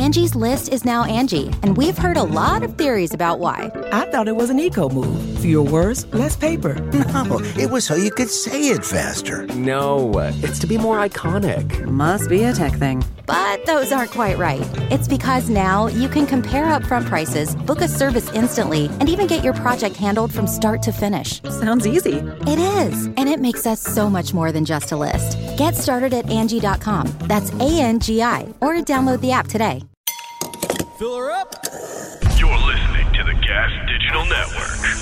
Angie's List is now Angie, and we've heard a lot of theories about why. I thought it was an eco move. Fewer words, less paper. No, it was so you could say it faster. No, it's to be more iconic. Must be a tech thing. But those aren't quite right. It's because now you can compare upfront prices, book a service instantly, and even get your project handled from start to finish. Sounds easy. It is, and it makes us so much more than just a list. Get started at Angie.com. That's ANGI, or download the app today. Fill her up. You're listening to the Gas Digital Network.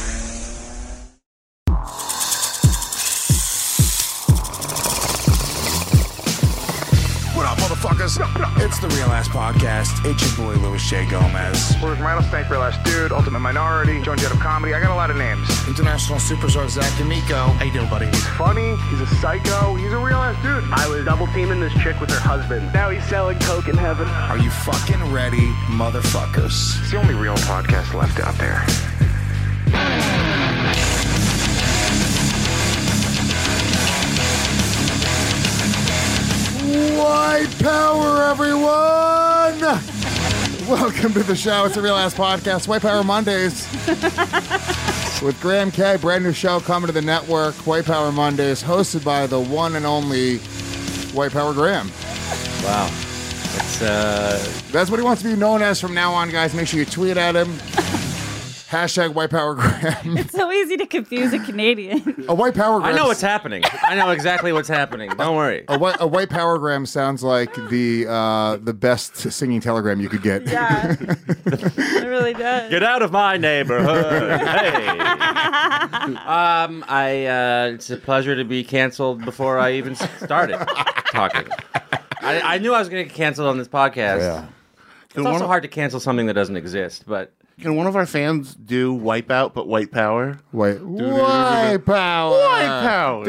What up, motherfuckers? It's the Real Ass Podcast. It's your boy, Louis J. Gomez. Where's Rattlesnake, Real Ass Dude, Ultimate Minority, Joan Jett of Comedy. I got a lot of names. International Superstar Zach D'Amico. How you doing, buddy? He's funny. He's a psycho. He's a real ass dude. I was double teaming this chick with her husband. Now he's selling coke in heaven. Are you fucking ready, motherfuckers? It's the only real podcast left out there. White power, everyone! Welcome to the show. It's the Real Ass Podcast, White Power Mondays. With Graham K, brand new show coming to the network, White Power Mondays, hosted by the one and only White Power Graham. Wow. That's what he wants to be known as from now on, guys. Make sure you tweet at him. Hashtag White Power Graham. It's so easy to confuse a Canadian. A White Power Graham. I know what's happening. I know exactly what's happening. Don't worry. A White Power Graham sounds like the best singing telegram you could get. Yeah, it really does. Get out of my neighborhood. Hey. It's a pleasure to be canceled before I even started talking. I knew I was going to get canceled on this podcast. Yeah. It's also hard to cancel something that doesn't exist, but... Can one of our fans do Wipeout, but White Power? White Power. White Power.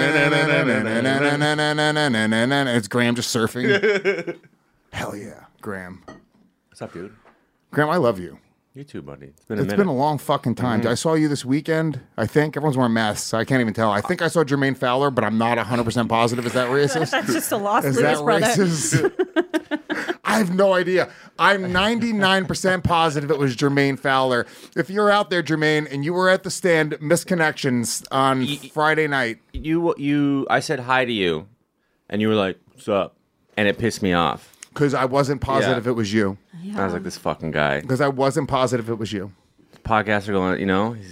It's Graham just surfing. Hell yeah, Graham. What's up, dude? Graham, I love you. You too, buddy. It's been a minute. It's been a long fucking time. I saw you this weekend, I think. Everyone's wearing masks, so I can't even tell. I think I saw Jermaine Fowler, but I'm not 100% positive. Is that racist? That's just a lost Is Lewis that brother. racist? I have no idea. I'm 99% positive it was Jermaine Fowler. If you're out there, Jermaine, and you were at the stand, Misconnections on Friday night. I said hi to you, and you were like, "What's up?" And it pissed me off. Because I wasn't positive it was you. I was like, this fucking guy. Because I wasn't positive it was you. Podcasts are going,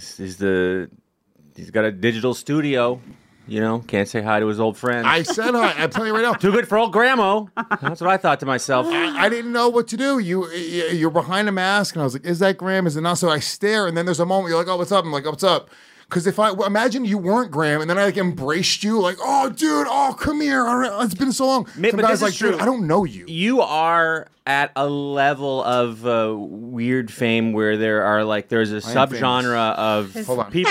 he's got a digital studio, can't say hi to his old friends. I said hi. I'm telling you right now. Too good for old Grandma. That's what I thought to myself. I didn't know what to do. You're behind a mask, and I was like, is that Graham? Is it not? So I stare, and then there's a moment you're like, oh, what's up? I'm like, oh, what's up? Because if I imagine you weren't Graham, and then I embraced you, like, oh, dude, come here. It's been so long. Some guys like, dude, I don't know you. You are at a level of weird fame where there's a subgenre of people.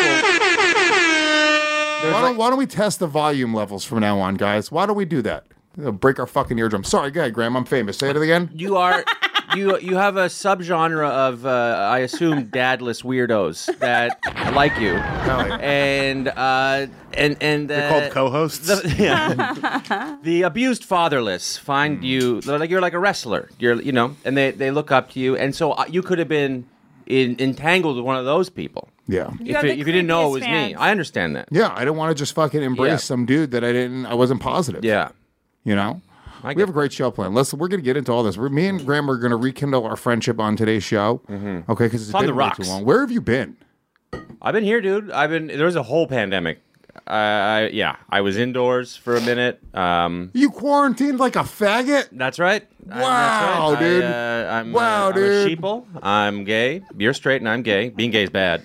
Why don't we test the volume levels from now on, guys? Why don't we do that? It'll break our fucking eardrums. Sorry, go ahead, Graham. I'm famous. Say it again. You are. You have a subgenre of, I assume, dadless weirdos that like you, and they're called co-hosts. The abused fatherless find you like you're like a wrestler. And they look up to you, and so you could have been entangled with one of those people. Yeah. If you didn't know it was me, I understand that. Yeah, I didn't want to just fucking embrace some dude that I wasn't positive. Yeah. We have a great show planned. We're going to get into all this. Me and Graham are going to rekindle our friendship on today's show. Mm-hmm. Okay, because it's been way too long. Where have you been? I've been here, dude. There was a whole pandemic. I was indoors for a minute. You quarantined like a faggot? That's right. Wow, that's right. dude. I'm dude. I'm a sheeple. I'm gay. You're straight and I'm gay. Being gay is bad.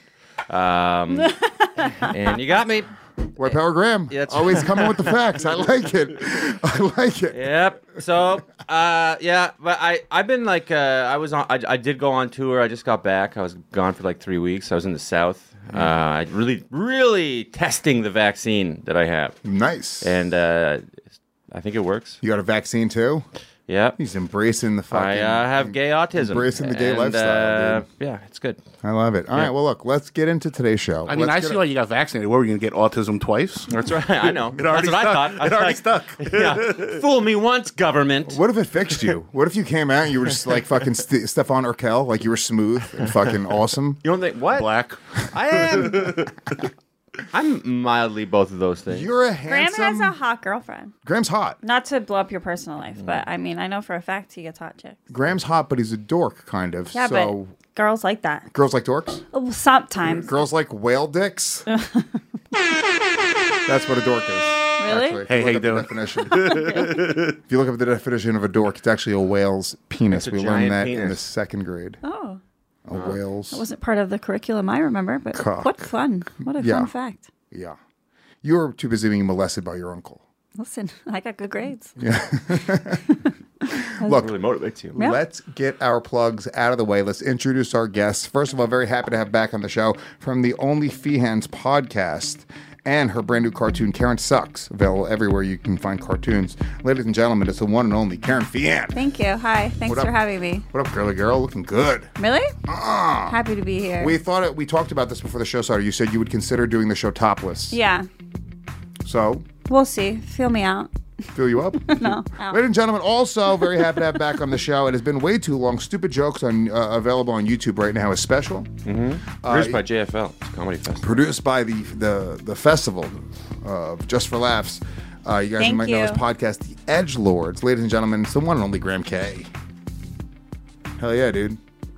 And you got me. White Power Graham. Always coming with the facts. I like it. Yep. So, but I've been I did go on tour. I just got back. I was gone for 3 weeks. I was in the South. Really testing the vaccine that I have. Nice. And I think it works. You got a vaccine too? Yep. He's embracing the fucking... I have gay autism. Embracing the gay lifestyle, dude. Yeah, it's good. I love it. All right, well, look, let's get into today's show. I mean, I see why you got vaccinated. Where were you going to get autism twice? That's right. I know. That's what I thought. It already stuck. Yeah. Fool me once, government. What if it fixed you? What if you came out and you were just like fucking Stefan Urkel, like you were smooth and fucking awesome? You don't think what? Black. I am. I'm mildly both of those things. You're a Graham handsome... has a hot girlfriend. Graham's hot. Not to blow up your personal life, but I mean, I know for a fact he gets hot chicks. Graham's hot, but he's a dork, kind of. Yeah, so... but girls like that. Girls like dorks? Oh, sometimes. Girls like whale dicks? That's what a dork is. Really? Actually, Hey, how you doing? Definition. If you look up the definition of a dork, it's actually a whale's penis. It's a We giant learned that in penis. the 2nd grade. Oh. A whale's... That wasn't part of the curriculum I remember, but Cock. what fun. What a Yeah. fun fact. Yeah. You were too busy being molested by your uncle. Listen, I got good grades. Yeah. Look, really motivates you. Yeah. let's get our plugs out of the way. Let's introduce our guests. First of all, very happy to have back on the show from the Only Feehans podcast and her brand new cartoon, Karen Sucks, available everywhere you can find cartoons. Ladies and gentlemen, it's the one and only Karen Feehan. Thank you. Hi. Thanks What for up? having me. What up, girly girl? Looking good. Really? Happy to be here. We talked about this before the show started. You said you would consider doing the show topless. Yeah. So, We'll see. Feel me out. fill you up? No. Out. Ladies and gentlemen, also very happy to have back on the show. It has been way too long. Stupid Jokes on available on YouTube right now is special. Produced by JFL. It's a comedy festival. Produced by the festival of Just for Laughs. You guys Thank might know you. this podcast, The Edgelords. Ladies and gentlemen, it's the one and only Graham K. Hell yeah, dude.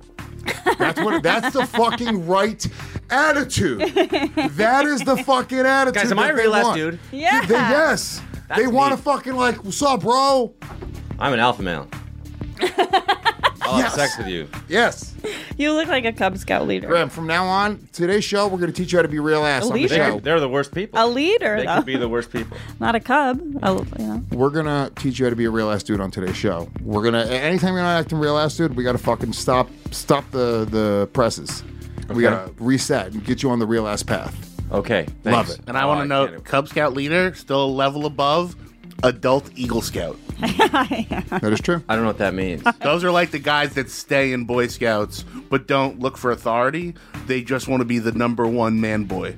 That's the fucking right attitude. That is the fucking attitude. Guys, am I a that they real ass want. dude? Yeah. Yes. That's they want to me. fucking like, what's up, bro? I'm an alpha male. I'll have sex with you. Yes. You look like a Cub Scout leader. Graham, from now on, today's show, we're going to teach you how to be real ass on the leader? show. They're the worst people. A leader, They though. could be the worst people. Not a cub. We're going to teach you how to be a real ass dude on today's show. We're going to, anytime you're not acting real ass dude, we got to fucking stop the presses. We got to reset and get you on the real ass path. Okay. Thanks. Love it. And I want to can't note, Cub Scout leader, still a level above adult Eagle Scout. That is true. I don't know what that means. Those are like the guys that stay in Boy Scouts but don't look for authority. They just want to be the number one man boy.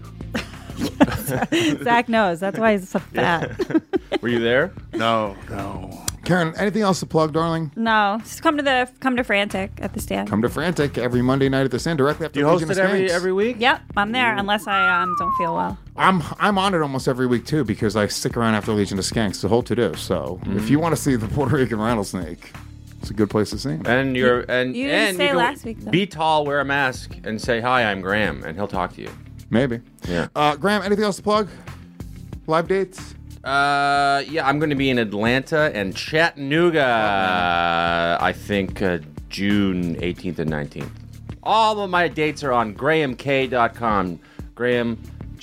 Zach knows. That's why he's so fat. Were you there? No. Karen, anything else to plug, darling? No. Just come to Frantic at the stand. Come to Frantic every Monday night at the stand directly after Do you host Legion it of Skanks. every week? Yep, I'm there unless I don't feel well. I'm on it almost every week too because I stick around after Legion of Skanks. It's a whole to-do. So if you want to see the Puerto Rican rattlesnake, it's a good place to see him. And You didn't say can last week, though. be tall, wear a mask, and say, "Hi, I'm Graham," and he'll talk to you. Maybe. Yeah. Graham, anything else to plug? Live dates? Yeah, I'm going to be in Atlanta and Chattanooga, I think June 18th and 19th. All of my dates are on GrahamK.com. Graham,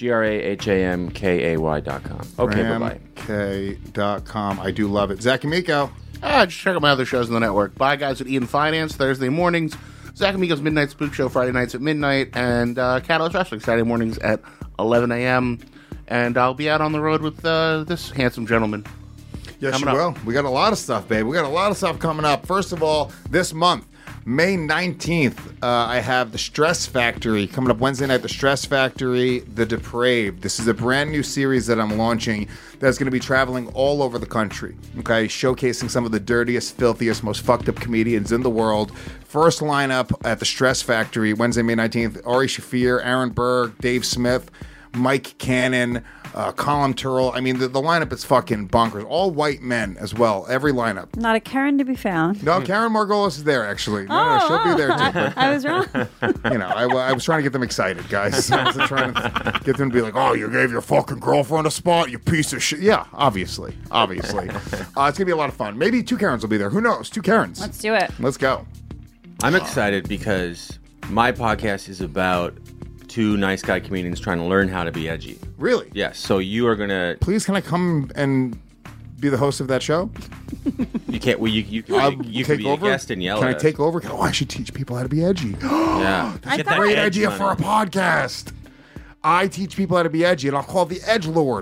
GrahamKay.com. Okay, bye-bye. GrahamK.com. I do love it. Zach and Miko. Just check out my other shows on the network. Bye, Guys at Ian Finance, Thursday mornings. Zach and Miko's Midnight Spook Show, Friday nights at midnight. And Catalyst Wrestling, Saturday mornings at 11 a.m. And I'll be out on the road with this handsome gentleman. Yes, you Coming will. We got a lot of stuff, babe. We got a lot of stuff coming up. First of all, this month, May 19th, I have The Stress Factory coming up Wednesday night. The Stress Factory, The Depraved. This is a brand new series that I'm launching that's going to be traveling all over the country, okay? Showcasing some of the dirtiest, filthiest, most fucked up comedians in the world. First lineup at The Stress Factory, Wednesday, May 19th. Ari Shaffir, Aaron Berg, Dave Smith, Mike Cannon, Colin Turrell. I mean, the lineup is fucking bonkers. All white men as well. Every lineup. Not a Karen to be found. No, Karen Margolis is there, actually. No, she'll be there, too. But, I was wrong. you know, I was trying to get them excited, guys. I was trying to get them to be like, oh, you gave your fucking girlfriend a spot, you piece of shit. Yeah, obviously. It's going to be a lot of fun. Maybe two Karens will be there. Who knows? Two Karens. Let's do it. Let's go. I'm excited because my podcast is about two nice guy comedians trying to learn how to be edgy. Really? Yes. So you are gonna. Please, can I come and be the host of that show? You can't. Well, you can be a guest and yell. Can I at us. take over? Oh, I should teach people how to be edgy. Yeah. That's Get a that great edge idea money. for a podcast. I teach people how to be edgy, and I'll call it the Edgelord.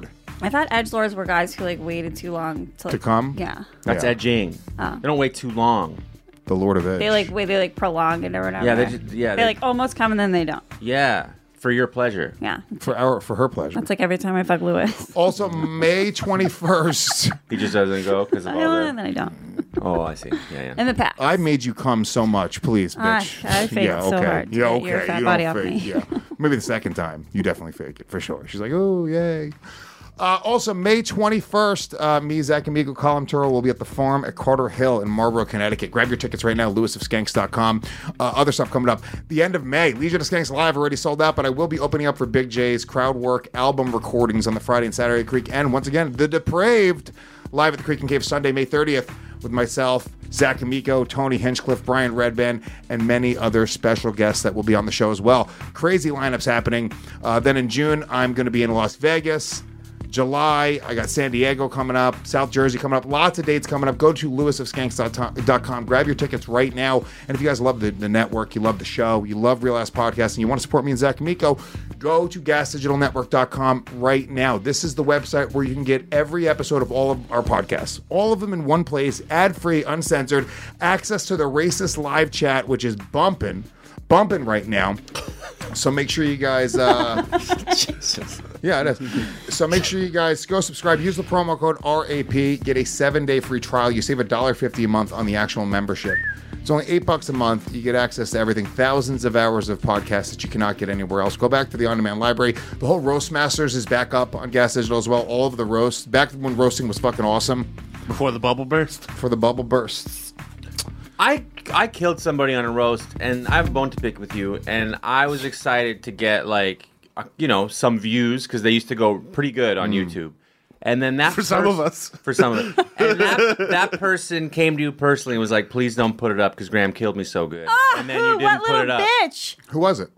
I thought edgelords were guys who like waited too long To come? Yeah. That's edging. Oh. They don't wait too long. The Lord of Edge. They like prolong it or whatever. Yeah, they like almost come and then they don't. Yeah, for your pleasure. Yeah. For her pleasure. That's like every time I fuck Lewis. Also, May 21st. He just doesn't go because of all And that. then I don't. Oh, I see. Yeah. In the past. I made you come so much, please, bitch. I faked so hard to get your fat You body don't off fake. me. Yeah, maybe the second time. You definitely fake it for sure. She's like, oh yay. Also, May 21st, me, Zach, and Miko Column Turo will be at the Farm at Carter Hill in Marlborough, Connecticut. Grab your tickets right now, lewisofskanks.com. Other stuff coming up. The end of May, Legion of Skanks Live already sold out, but I will be opening up for Big J's crowd work album recordings on the Friday and Saturday at Creek. And once again, The Depraved live at the Creek and Cave Sunday, May 30th with myself, Zach and Miko, Tony Hinchcliffe, Brian Redband, and many other special guests that will be on the show as well. Crazy lineups happening. Then in June, I'm going to be in Las Vegas. July, I got San Diego coming up, South Jersey coming up, lots of dates coming up. Go to lewisofskanks.com, grab your tickets right now. And if you guys love the network, you love the show, you love Real Ass Podcast, and you want to support me and Zach and Miko, go to gasdigitalnetwork.com right now. This is the website where you can get every episode of all of our podcasts, all of them in one place, ad-free, uncensored, access to the racist live chat, which is bumping right now. So make sure you guys... Jesus. Yeah, it is. So make sure you guys go subscribe. Use the promo code RAP. Get a 7-day free trial. You save $1.50 a month on the actual membership. It's only $8 a month. You get access to everything. Thousands of hours of podcasts that you cannot get anywhere else. Go back to the on-demand library. The whole Roast Masters is back up on Gas Digital as well. All of the roasts. Back when roasting was fucking awesome. Before the bubble burst? For the bubble bursts. I killed somebody on a roast, and I have a bone to pick with you, and I was excited to get, like, some views, because they used to go pretty good on YouTube. And then that For some of us. For some of us. And that person came to you personally and was like, please don't put it up, because Graham killed me so good. And then you didn't put it up. Bitch. Who was it?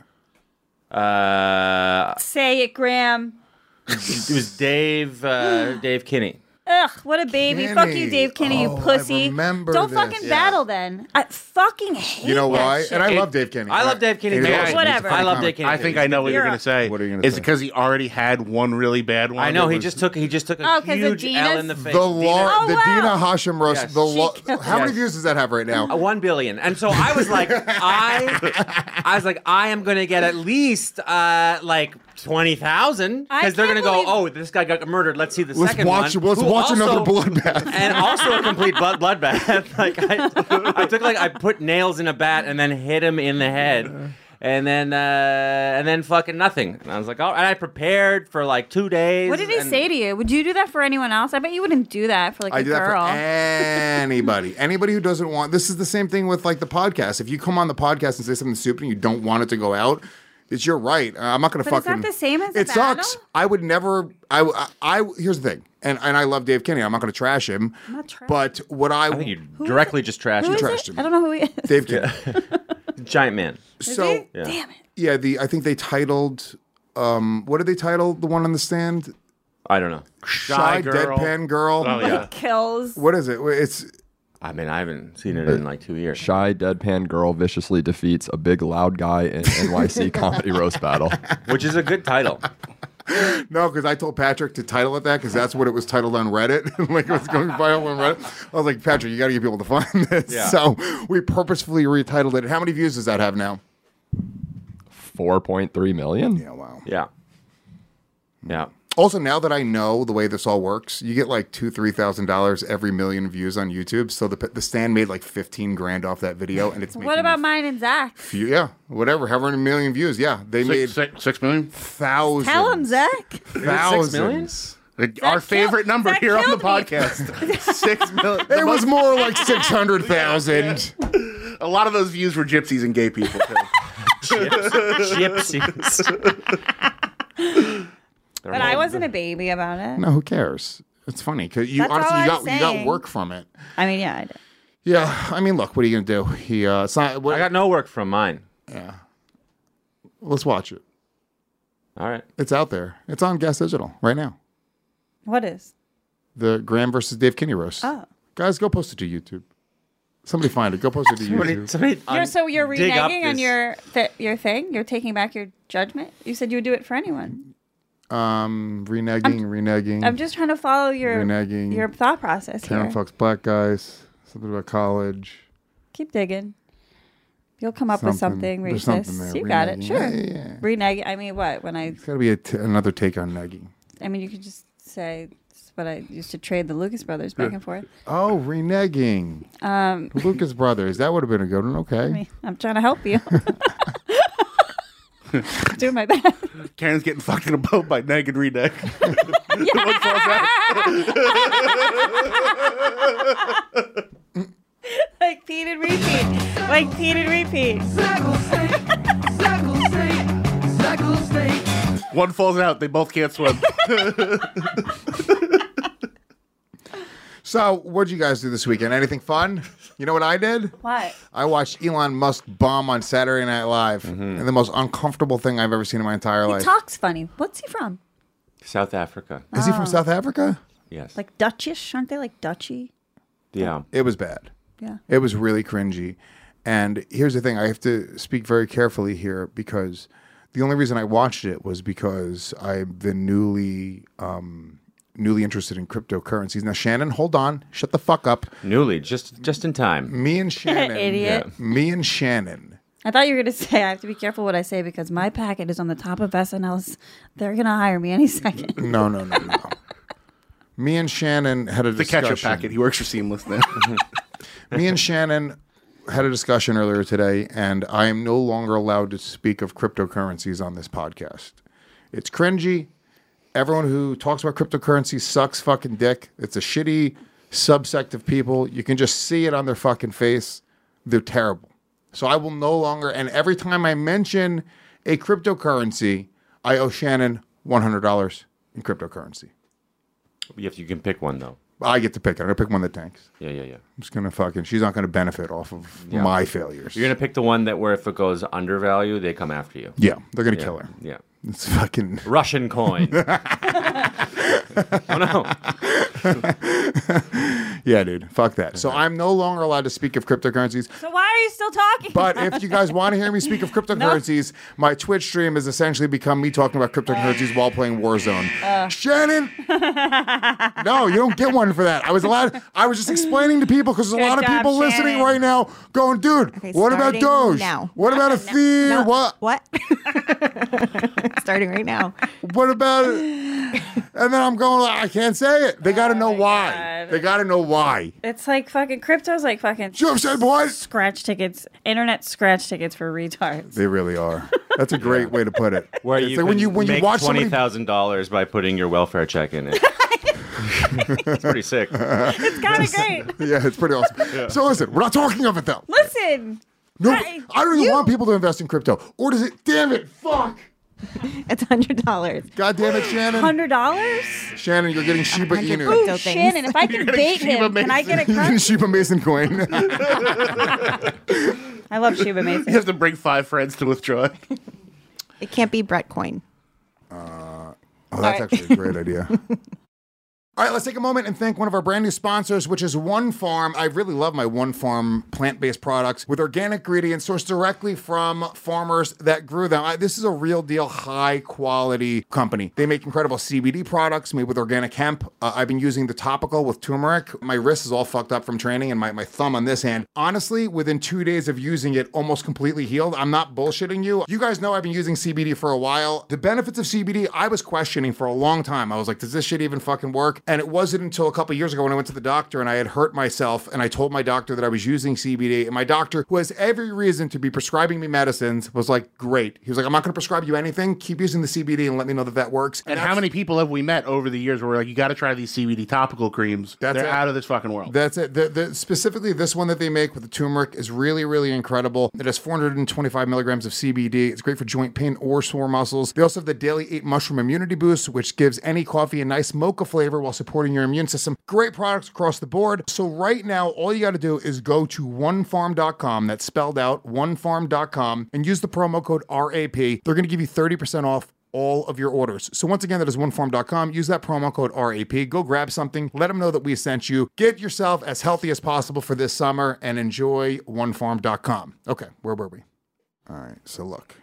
Say it, Graham. It was Dave Kinney. Ugh, what a baby. Kinney. Fuck you, Dave Kinney, you pussy. I remember Don't this. fucking battle then. I fucking hate You know that why? shit. And I love Dave Kinney. I love Dave Kinney. He's too. awesome. Whatever. He's a I love funny Dave Kinney. I think I know what you're going to say. What are you gonna Is say? it because he already had one really bad one? I know, that he was- just took a 'cause of huge Dina's? L in the face. The Oh, Dina Hashem roast. Yes. How many Yes. views does that have right now? 1 billion. And so I was like, I am going to get at least like 20,000, I because they're going can't to go, believe- oh, this guy got murdered. Let's see the Let's second watch. one. Let's Who watch also- another bloodbath. And also a complete bloodbath. Like I put nails in a bat and then hit him in the head. And then fucking nothing. And I was like, oh, and I prepared for like 2 days. What did he say to you? Would you do that for anyone else? I bet you wouldn't do that for like I a do that girl. for anybody. Anybody who doesn't want. This is the same thing with like the podcast. If you come on the podcast and say something stupid and you don't want it to go out, it's your right. I'm not going to But is fucking. that the same as a it sucks. battle? I would never. I here's the thing, and I love Dave Kinney. I'm not going to trash him. I'm not trashing. But what I I think you directly just trashed Who him. is trashed it? him. I don't know who he is. Dave Kinney. Giant man. Is So he? Yeah. Damn it. yeah, I think they titled. What did they title the one on the stand? I don't know. Shy Girl. Deadpan Girl. Oh, yeah. Kills. What is it? It's I mean, I haven't seen it in like 2 years. Shy deadpan girl viciously defeats a big loud guy in NYC comedy roast battle. Which is a good title. No, because I told Patrick to title it that because that's what it was titled on Reddit. Like it was going viral on Reddit. I was like, Patrick, you got to get people to find this. Yeah. So we purposefully retitled it. How many views does that have now? 4.3 million? Yeah, wow. Yeah. Yeah. Also, now that I know the way this all works, you get like $2,000-$3,000 every million views on YouTube. So the stand made like $15,000 off that video, and it's What about mine and Zach? yeah, whatever, however many million views. Yeah, they made 6 million? thousands. Tell him, Zach. Thousands. 6 million? Our favorite number Zach here on the killed me. podcast. 6 million. It was more like 600,000. A lot of those views were gypsies and gay people, too. Gypsies. But I wasn't a baby about it. No, who cares? It's funny because you That's honestly all you I'm got saying. work from it. I mean, yeah, I did. Yeah, I mean, look, what are you gonna do? It's not. I got no work from mine. Yeah. Let's watch it. All right. It's out there. It's on Gas Digital right now. What is? The Graham versus Dave Kinney roast. Oh. Guys, go post it to YouTube. Somebody find it. Go post it to YouTube. Somebody You're dig up reneging on this- your thing? You're taking back your judgment? You said you would do it for anyone. Reneging. I'm just trying to follow Reneging. your thought process Karen here. fucks black guys. Something about college. Keep digging. You'll come up with something There's racist. something there. You got it. Reneging. Sure. Yeah. Reneging. I mean, what? It's got to be another take on negging. I mean, you could just say it's what I used to trade the Lucas brothers back and forth. Oh, reneging. Lucas Brothers. That would have been a good one. Okay. I'm trying to help you. Doing my best. Karen's getting fucked in a boat by neg and reneg. Like Pete and repeat. Like Pete and repeat. One falls out. They both can't swim. So, what'd you guys do this weekend? Anything fun? You know what I did? What? I watched Elon Musk bomb on Saturday Night Live. And the most uncomfortable thing I've ever seen in my entire life. He talks funny. What's he from? South Africa. Is he from South Africa? Yes. Like Dutchish? Aren't they like Dutchy? Yeah. It was bad. Yeah. It was really cringy. And here's the thing. I have to speak very carefully here because the only reason I watched it was because I've been newly interested in cryptocurrencies. Now, Shannon, hold on. Shut the fuck up. Newly, just in time. Me and Shannon. Idiot. Yeah. Me and Shannon. I thought you were going to say, I have to be careful what I say because my packet is on the top of SNL's. They're going to hire me any second. No. Me and Shannon had a discussion. The ketchup packet. He works for Seamless now. Me and Shannon had a discussion earlier today, and I am no longer allowed to speak of cryptocurrencies on this podcast. It's cringy. Everyone who talks about cryptocurrency sucks fucking dick. It's a shitty subsect of people. You can just see it on their fucking face. They're terrible. So I will no longer, and every time I mention a cryptocurrency, I owe Shannon $100 in cryptocurrency. You can pick one, though. I get to pick it. I'm going to pick one that tanks. Yeah. I'm just going to she's not going to benefit off of my failures. You're going to pick the one that where if it goes undervalue, they come after you. Yeah, they're going to kill her. Yeah. It's fucking... Russian coin. Oh, no. Yeah, dude. Fuck that. So I'm no longer allowed to speak of cryptocurrencies. So why are you still talking? But if you guys want to hear me speak of cryptocurrencies, my Twitch stream has essentially become me talking about cryptocurrencies while playing Warzone. Shannon! No, you don't get one for that. I was just explaining to people because there's a lot of people listening right now going, dude, what about Doge? Now. What about Ethereum? What? Starting right now. What about it? And then I'm going, I can't say it. They got to know why. God. They got to know why. It's like fucking crypto's like fucking You said what? scratch tickets, internet scratch tickets for retards. They really are. That's a great way to put it. Where It's you like can when you make watch somebody... $20,000 by putting your welfare check in it. It's pretty sick. It's kind of great. Yeah, it's pretty awesome. Yeah. So listen, we're not talking of it though. Listen. No, I don't even want people to invest in crypto. Or does it? Damn it! Fuck. It's $100. God damn it, Shannon. $100? Shannon, you're getting Shiba Inu. Ooh, Shannon, if I can bait him, can I get a You're getting cut? Shiba Mason coin. I love Shiba Mason. You have to bring 5 friends to withdraw. It can't be Brett coin. Oh, that's actually a great idea. All right, let's take a moment and thank one of our brand new sponsors, which is One Farm. I really love my One Farm plant-based products with organic ingredients sourced directly from farmers that grew them. This is a real deal, high-quality company. They make incredible CBD products made with organic hemp. I've been using the topical with turmeric. My wrist is all fucked up from training and my thumb on this hand. Honestly, within 2 days of using it, almost completely healed. I'm not bullshitting you. You guys know I've been using CBD for a while. The benefits of CBD, I was questioning for a long time. I was like, does this shit even fucking work? And it wasn't until a couple years ago when I went to the doctor and I had hurt myself and I told my doctor that I was using CBD, and my doctor, who has every reason to be prescribing me medicines, was like, great. He was like, I'm not going to prescribe you anything. Keep using the CBD and let me know that works. And how many people have we met over the years where we're like, you got to try these CBD topical creams. They're out of this fucking world. That's it. Specifically, this one that they make with the turmeric is really, really incredible. It has 425 milligrams of CBD. It's great for joint pain or sore muscles. They also have the Daily 8 Mushroom Immunity Boost, which gives any coffee a nice mocha flavor while supporting your immune system. Great products across the board. So right now, all you got to do is go to onefarm.com. That's spelled out, onefarm.com, and use the promo code RAP. They're going to give you 30% off all of your orders. So once again, that is onefarm.com. Use that promo code RAP. Go grab something. Let them know that we sent you. Get yourself as healthy as possible for this summer and enjoy onefarm.com. Okay, where were we? All right, so look.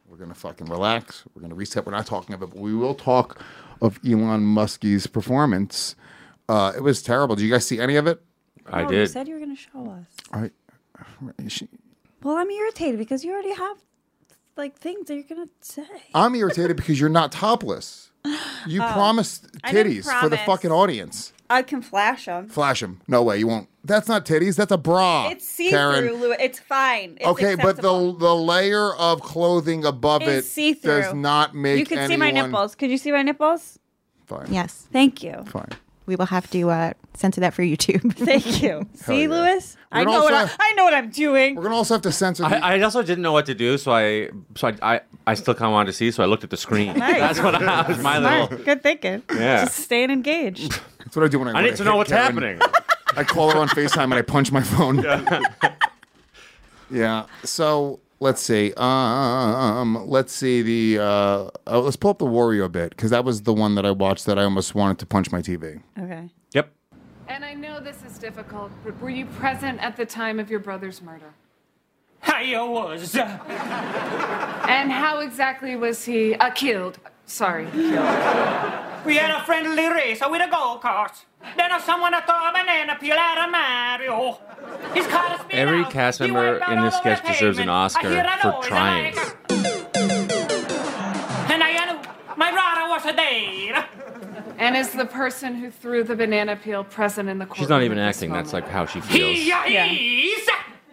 We're going to fucking relax. We're going to reset. We're not talking of it, but we will talk of Elon Musk's performance. It was terrible. Did you guys see any of it? I You did. said you were going to show us. She, Well, I'm irritated because you already have like things that you're going to say. I'm irritated because you're not topless. You promised I didn't titties for the promise. fucking audience. I can flash them. Flash them. No way, you won't. That's not titties. That's a bra. It's see-through, Karen. Louis. It's fine. It's Okay, but acceptable. the layer of clothing above It's it see-through. does not make You can anyone... see my nipples. Could you see my nipples? Fine. Yes. Thank you. Fine. We will have to censor that for YouTube. Thank you. See, yeah. Louis? I gonna know what also- I know what I'm doing. We're going to also have to censor... the- I also didn't know what to do, so I still kind of wanted to see, so I looked at the screen. Nice. That's what I was my Smart. little. Good thinking. Yeah. Just staying engaged. That's what I do when I need to know what's happening. I call her on FaceTime and I punch my phone. Yeah. So let's see. Let's see the. Let's pull up the Wario bit because that was the one that I watched that I almost wanted to punch my TV. Okay. Yep. And I know this is difficult, but were you present at the time of your brother's murder? I was. And how exactly was he killed? Sorry, killed. We had a friendly race with a go-kart. Then someone threw a banana peel at Mario. His car is spin Every out. cast He member wiped in out this all over sketch the deserves an pavement. I Oscar hear a for noise, trying. And I knew my brother was dead. And is the person who threw the banana peel present in the courtroom? She's not even at this acting. That's moment? like how she feels. He is.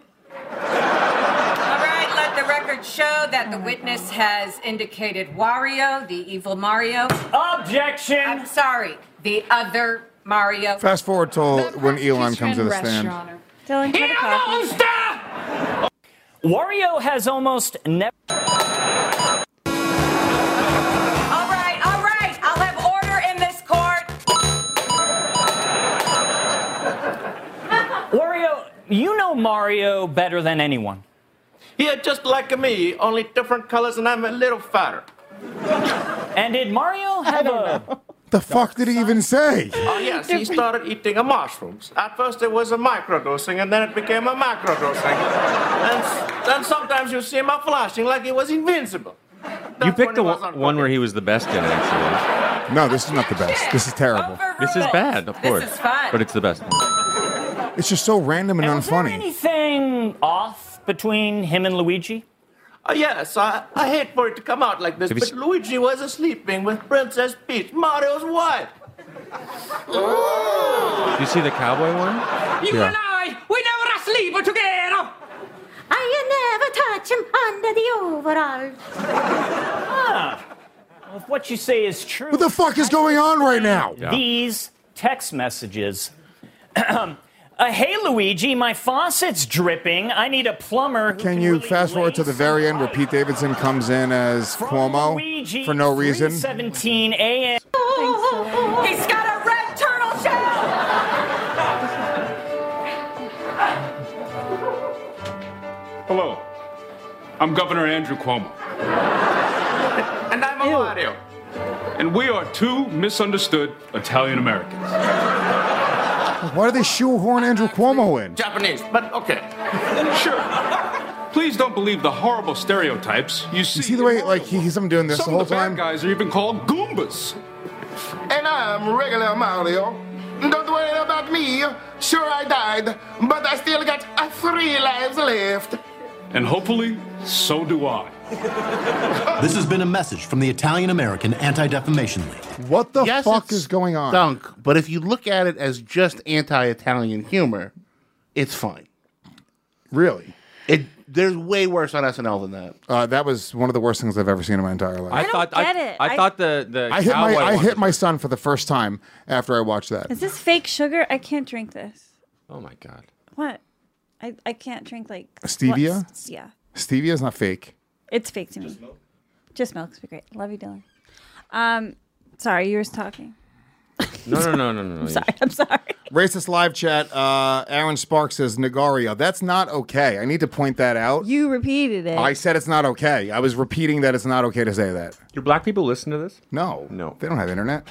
All right, let the record show that the witness has indicated Wario, the evil Mario. Objection. I'm sorry, the other Mario. Fast forward till when Elon comes to the Rest, stand. Your Honor. Dylan, He have a coffee. Wario has almost never. All right, I'll have order in this court. Wario, you know Mario better than anyone. Yeah, just like me, only different colors and I'm a little fatter. And did Mario have a... The fuck did he even say? Oh, yes, he started eating mushrooms. At first it was a microdosing, and then it became a macrodosing. And then sometimes you see him flashing like he was invincible. You picked the one where he was the best in, actually. No, this is not the best. This is terrible. This is bad, of course. is fun. But it's the best. It's just so random and Was there unfunny. anything off between him and Luigi? Yes, I hate for it to come out like this, Have you but Luigi was sleeping with Princess Peach, Mario's wife. Do you see the cowboy one? You and I, we never sleep together. I never touch him under the overalls. Well, if what you say is true... What the fuck is going on right now? These text messages. Hey, Luigi, my faucet's dripping. I need a plumber. Who Can you fast forward to the very end where Pete Davidson comes in as Cuomo Luigi, for no reason? 3:17 a.m. He's got a red turtle shell. Hello, I'm Governor Andrew Cuomo, And I'm a Mario. and we are two misunderstood Italian Americans. Why do they shoehorn Andrew Cuomo in? Japanese, but okay. Sure. Please don't believe the horrible stereotypes you see. You see the way like he's doing this Some the whole of the bad time? guys are even called Goombas. And I'm regular Mario. Don't worry about me. Sure, I died, but I still got 3 lives left. And hopefully, so do I. This has been a message from the Italian American Anti-Defamation League. What the Yes, fuck it's is going on? Dunk, but if you look at it as just anti-Italian humor, it's fine. Really? There's way worse on SNL than that. That was one of the worst things I've ever seen in my entire life. I don't get it. I thought the I hit cowboy I one hit was- my son for the first time after I watched that. Is this fake sugar? I can't drink this. Oh my god. What? I can't drink like Stevia? what- Yeah. Stevia is not fake. It's fake to me. Just milk's be great. Love you, Dylan. Sorry, you were talking. No. I'm sorry. Racist live chat. Aaron Sparks says Negario. That's not okay. I need to point that out. You repeated it. I said it's not okay. I was repeating that it's not okay to say that. Do black people listen to this? No. No. They don't have internet.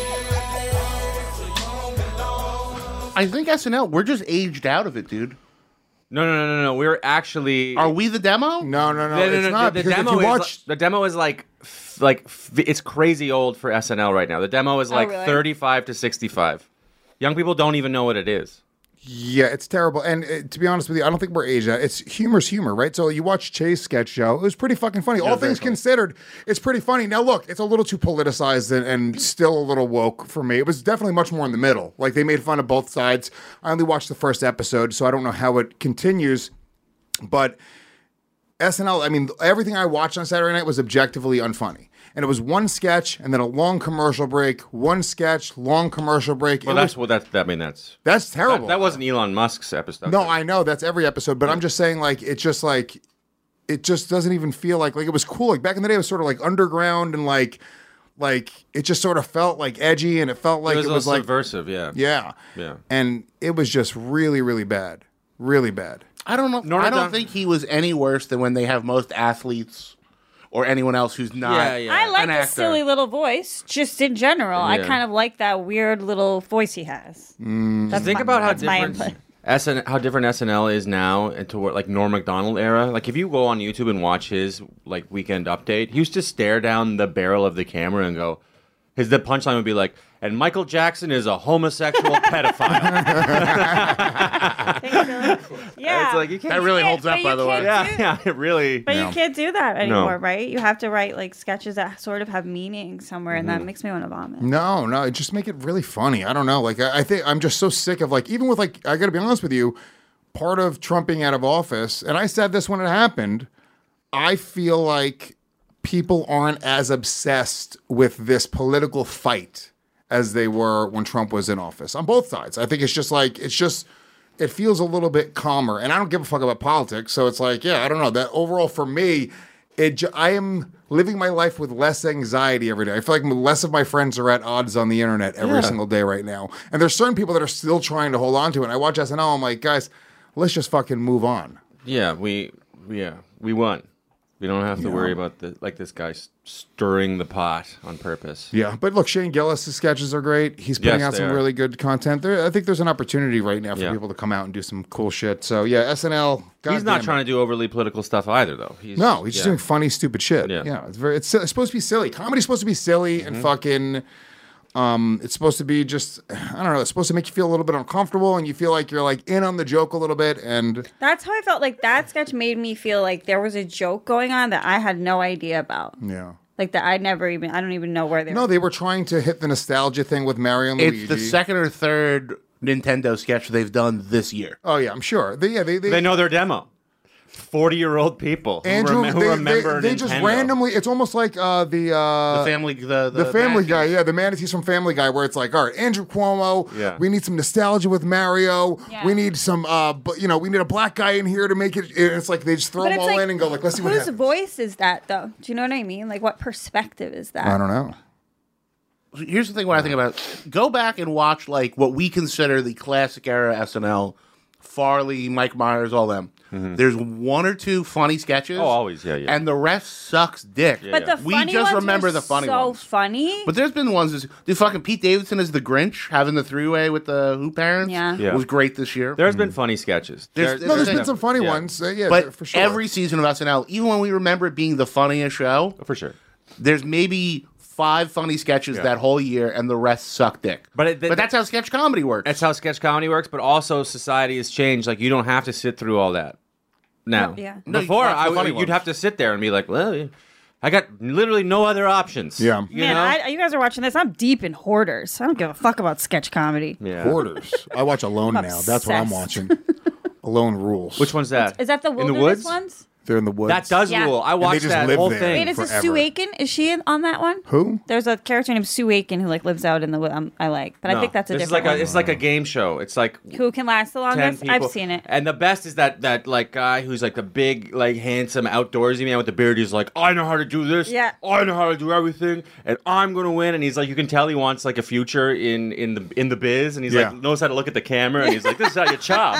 I think SNL, we're just aged out of it, dude. No. We're actually. Are we the demo? No. It's not. The because demo if you is watch, the demo is it's crazy old for SNL right now. The demo is like really? 35 to 65. Young people don't even know what it is. yeah, it's terrible. And to be honest with you, I don't think we're Asia. It's humor's humor, right? So you watch Chase sketch show. It was pretty fucking funny. All things considered, it's pretty funny. Now look, it's a little too politicized and still a little woke for me. It was definitely much more in the middle. Like they made fun of both sides. I only watched the first episode, so I don't know how it continues. But SNL, I mean, everything I watched on Saturday night was objectively unfunny. And it was one sketch and then a long commercial break, one sketch, long commercial break. Well, that's terrible. That wasn't Elon Musk's episode. No, I know that's every episode, but I'm just saying it just doesn't even feel like it was cool. Like back in the day, it was sort of like underground and like it just sort of felt like edgy and it felt like it was like subversive. Yeah. And it was just really, really bad. Really bad. I don't know. I don't think he was any worse than when they have most athletes or anyone else who's not. I like his silly little voice, just in general. I kind of like that weird little voice he has. Think about how different SNL is now into what like Norm Macdonald era. Like if you go on YouTube and watch his like weekend update, he used to stare down the barrel of the camera and go. The punchline would be like, and Michael Jackson is a homosexual pedophile. Yeah. It's like, you can't, that really holds up, by the way. Yeah, it really. But you can't do that anymore, right? You have to write like sketches that sort of have meaning somewhere, and that makes me want to vomit. No, just make it really funny. I don't know. Like I think I'm just so sick of like even with like I got to be honest with you, part of Trump being out of office, and I said this when it happened. I feel like people aren't as obsessed with this political fight as they were when Trump was in office on both sides. I think it feels a little bit calmer, and I don't give a fuck about politics. So it's like, I don't know that overall for me, I am living my life with less anxiety every day. I feel like less of my friends are at odds on the internet every single day right now. And there's certain people that are still trying to hold on to it. And I watch SNL, I'm like, guys, let's just fucking move on. Yeah, we won. We don't have to worry about this guy stirring the pot on purpose. Yeah, but look, Shane Gillis' sketches are great. He's putting out some really good content. I think there's an opportunity right now for people to come out and do some cool shit. So SNL. He's not trying to do overly political stuff either, though. He's just doing funny, stupid shit. Yeah, it's supposed to be silly. Comedy's supposed to be silly and fucking. It's supposed to be just, I don't know, it's supposed to make you feel a little bit uncomfortable and you feel like you're like in on the joke a little bit. And that's how I felt. Like that sketch made me feel like there was a joke going on that I had no idea about. Yeah. Like that I don't even know where they were. No, they were trying to hit the nostalgia thing with Mario and Luigi. It's the second or third Nintendo sketch they've done this year. Oh yeah, I'm sure. They know their demo. 40-year-old people Andrew, who remember they Nintendo. Just randomly. It's almost like the Family the Family Guy. Yeah, the manatees from Family Guy, where it's like, all right, Andrew Cuomo. Yeah. We need some nostalgia with Mario. Yeah. We need some. We need a black guy in here to make it. It's like they just throw them all in and go like, let's see what happens. Whose voice is that though? Do you know what I mean? Like, what perspective is that? I don't know. Here's the thing: when I think about it, go back and watch like what we consider the classic era SNL, Farley, Mike Myers, all them. Mm-hmm. There's one or two funny sketches. Oh, always, yeah. And the rest sucks dick. But the funny we just ones remember were the funny so ones. funny. But there's been ones. Dude, fucking Pete Davidson as the Grinch having the three-way with the Who parents. Yeah. Was great this year. There's been funny sketches. There's been some funny ones. But for sure. Every season of SNL, even when we remember it being the funniest show, for sure, there's maybe 5 funny sketches that whole year, and the rest suck dick. But that's how sketch comedy works. That's how sketch comedy works. But also, society has changed. Like you don't have to sit through all that now. Yeah. Before, you'd have to sit there and be like, well, I got literally no other options. Yeah. You guys are watching this. I'm deep in Hoarders. I don't give a fuck about sketch comedy. Yeah. Hoarders. I watch Alone now. That's what I'm watching. Alone rules. Which one's that? Is that the Wilderness in the woods? ones? They're in the woods. That does rule. I watched that whole thing. Wait, is it Sue Aiken? Is she on that one? Who? There's a character named Sue Aiken who lives out in the woods. I like, but I think that's a different one. It's like a game show. It's like who can last the longest. I've seen it. And the best is that like guy who's like the big like handsome outdoorsy man with the beard. He's like, I know how to do this. Yeah. I know how to do everything, and I'm gonna win. And he's like, you can tell he wants like a future in the biz, and he's like knows how to look at the camera, and he's like, this is how you chop.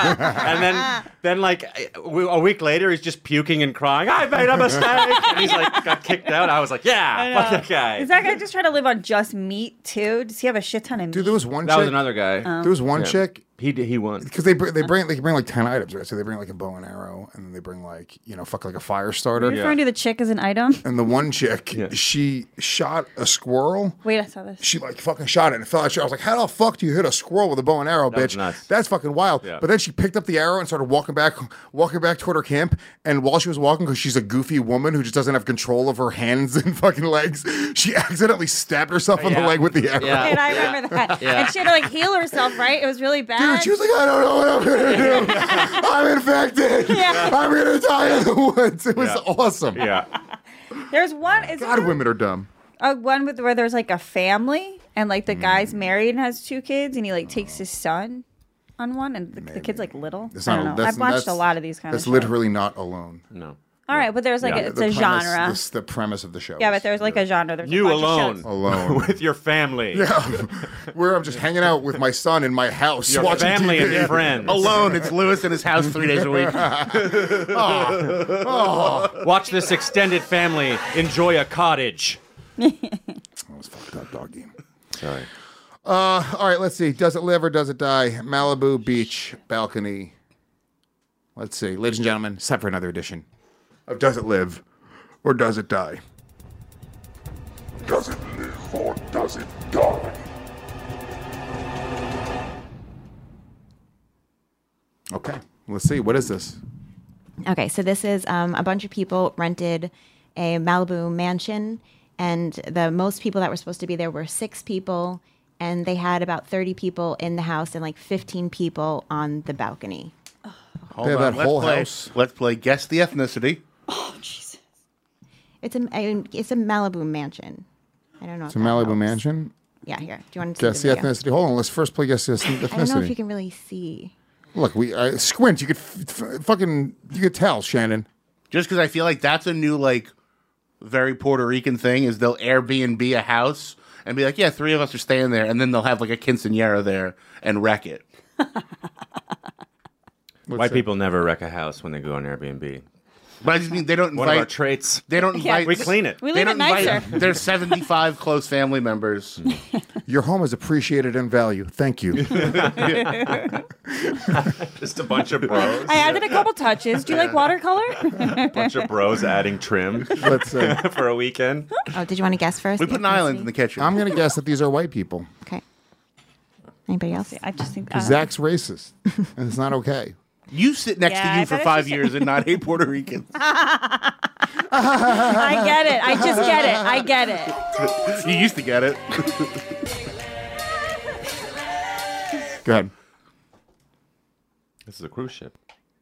And then like a week later, he's just puking and crying. I made a mistake. And he's like got kicked out. I was like, fuck that guy. Is that guy just trying to live on just meat too? Does he have a shit ton of meat? Dude, there was one that chick. Was another guy. There was one chick He won. Because they bring like 10 items, right? So they bring like a bow and arrow, and then they bring like like a fire starter. Are you referring to the chick as an item? And the one chick, she shot a squirrel. Wait, I saw this. She like fucking shot it and it fell out. I was like, how the fuck do you hit a squirrel with a bow and arrow, bitch? Nuts. That's fucking wild. Yeah. But then she picked up the arrow and started walking back toward her camp. And while she was walking, because she's a goofy woman who just doesn't have control of her hands and fucking legs, she accidentally stabbed herself on the leg with the arrow. Yeah. And I remember that. Yeah. And she had to like heal herself, right? It was really bad. Dude, she was like, I don't know what I'm gonna do. I'm infected. Yeah. I'm gonna die in the woods. It was awesome. Yeah. There's one. God, women are dumb. One where there's like a family and like the guy's married and has 2 kids and he like takes his son on one and the kid's like little. I don't know. I've watched a lot of these kind of That's shows. literally not Alone. No. All right, but there's like it's a genre. This is the premise of the show. Yeah, but there's like a genre. There's You a bunch alone. Of shows. Alone. With your family. Yeah. Where I'm just hanging out with my son in my house. Your watching family TV. and your friends. Alone. It's Lewis in his house 3 days a week. Watch this extended family enjoy a cottage. That was fucked up, doggy. Sorry. All right, let's see. Does it live or does it die? Malibu Beach balcony. Let's see. Ladies and gentlemen, it's time for another edition of Does It Live or Does It Die? Does it live or does it die? Okay, let's see. What is this? Okay, so this is a bunch of people rented a Malibu mansion, and the most people that were supposed to be there were 6 people, and they had about 30 people in the house and like 15 people on the balcony. Hold on, let's play Guess the Ethnicity. Oh, Jesus. It's a Malibu mansion. I don't know. It's a Malibu mansion. Yeah, here. Do you want to see Guess the video? ethnicity. Hold on, let's first play Guess the Ethnicity. I don't know if you can really see. Look, squint. You could you could tell, Shannon. Just because I feel like that's a new, like, very Puerto Rican thing is they'll Airbnb a house and be like, yeah, 3 of us are staying there. And then they'll have, like, a quinceañera there and wreck it. White people never wreck a house when they go on Airbnb. But I just mean they don't invite... One of our traits. They don't invite... We clean it. We they leave don't it invite nicer. their 75 close family members. Your home is appreciated in value. Thank you. Just a bunch of bros. I added a couple touches. Do you like watercolor? A bunch of bros adding trim. Let's see. For a weekend. Oh, did you want to guess first? We put an island in the kitchen. I'm going to guess that these are white people. Okay. Anybody else? I just think Zach's racist, and it's not okay. You sit next Yeah, to you I for bet 5 it's years and not hate Puerto Ricans. I get it. I just get it. I get it. You used to get it. Go ahead. This is a cruise ship.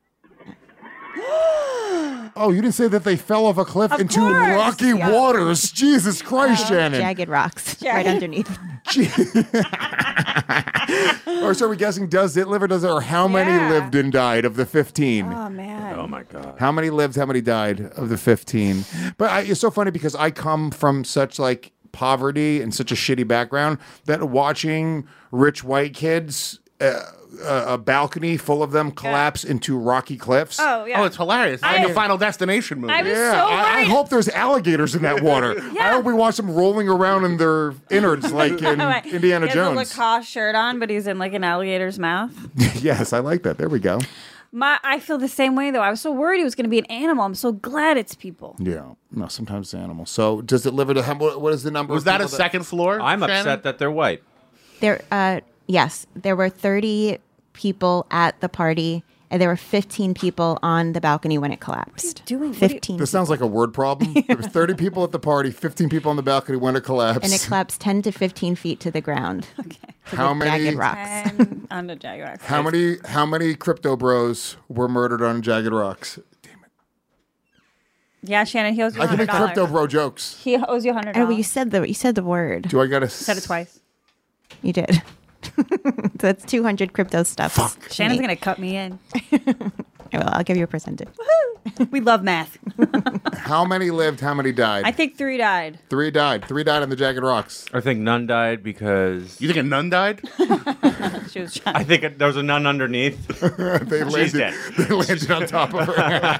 Oh, you didn't say that they fell off a cliff Of into course. rocky Yeah. waters. Jesus Christ, Shannon. Jagged rocks right underneath. Or so are we guessing, does it live or does it, or how many Yeah. lived and died of the 15? Oh, man. Oh my God. How many lived, how many died of the 15? But it's so funny because I come from such like poverty and such a shitty background that watching rich white kids, a balcony full of them collapse into rocky cliffs. Oh, yeah. Oh, it's hilarious. It's like a Final Destination movie. I was Yeah, so I worried. hope there's alligators in that water. I hope we watch them rolling around in their innards like in Right. Indiana he has Jones. a Lacoste shirt on, but he's in like an alligator's mouth. Yes, I like that. There we go. I feel the same way though. I was so worried it was going to be an animal. I'm so glad it's people. Yeah. No, sometimes it's animals. So does it live at what is the number? Was of that a people second floor? I'm Shannon? upset that they're white. Yes, there were 30 people at the party, and there were 15 people on the balcony when it collapsed. What are you doing? 15. This sounds like a word problem. There was 30 people at the party, 15 people on the balcony when it collapsed. And it collapsed 10 to 15 feet to the ground. Okay. How many jagged rocks? And on the jagged rocks. How many crypto bros were murdered on Jagged Rocks? Yeah, Shannon, he owes you I can make $100. crypto bro jokes. He owes you $100. Oh, well, you said the word. Do I gotta Said it twice. You did. So that's 200 crypto stuff. Fuck. Shannon's going to cut me in. I'll give you a percentage. We love math. How many lived? How many died? I think 3 died. 3 died. 3 died on the Jagged Rocks. I think none died because... You think a nun died? She was trying. I think there was a nun underneath. They She's landed. dead. They landed on top of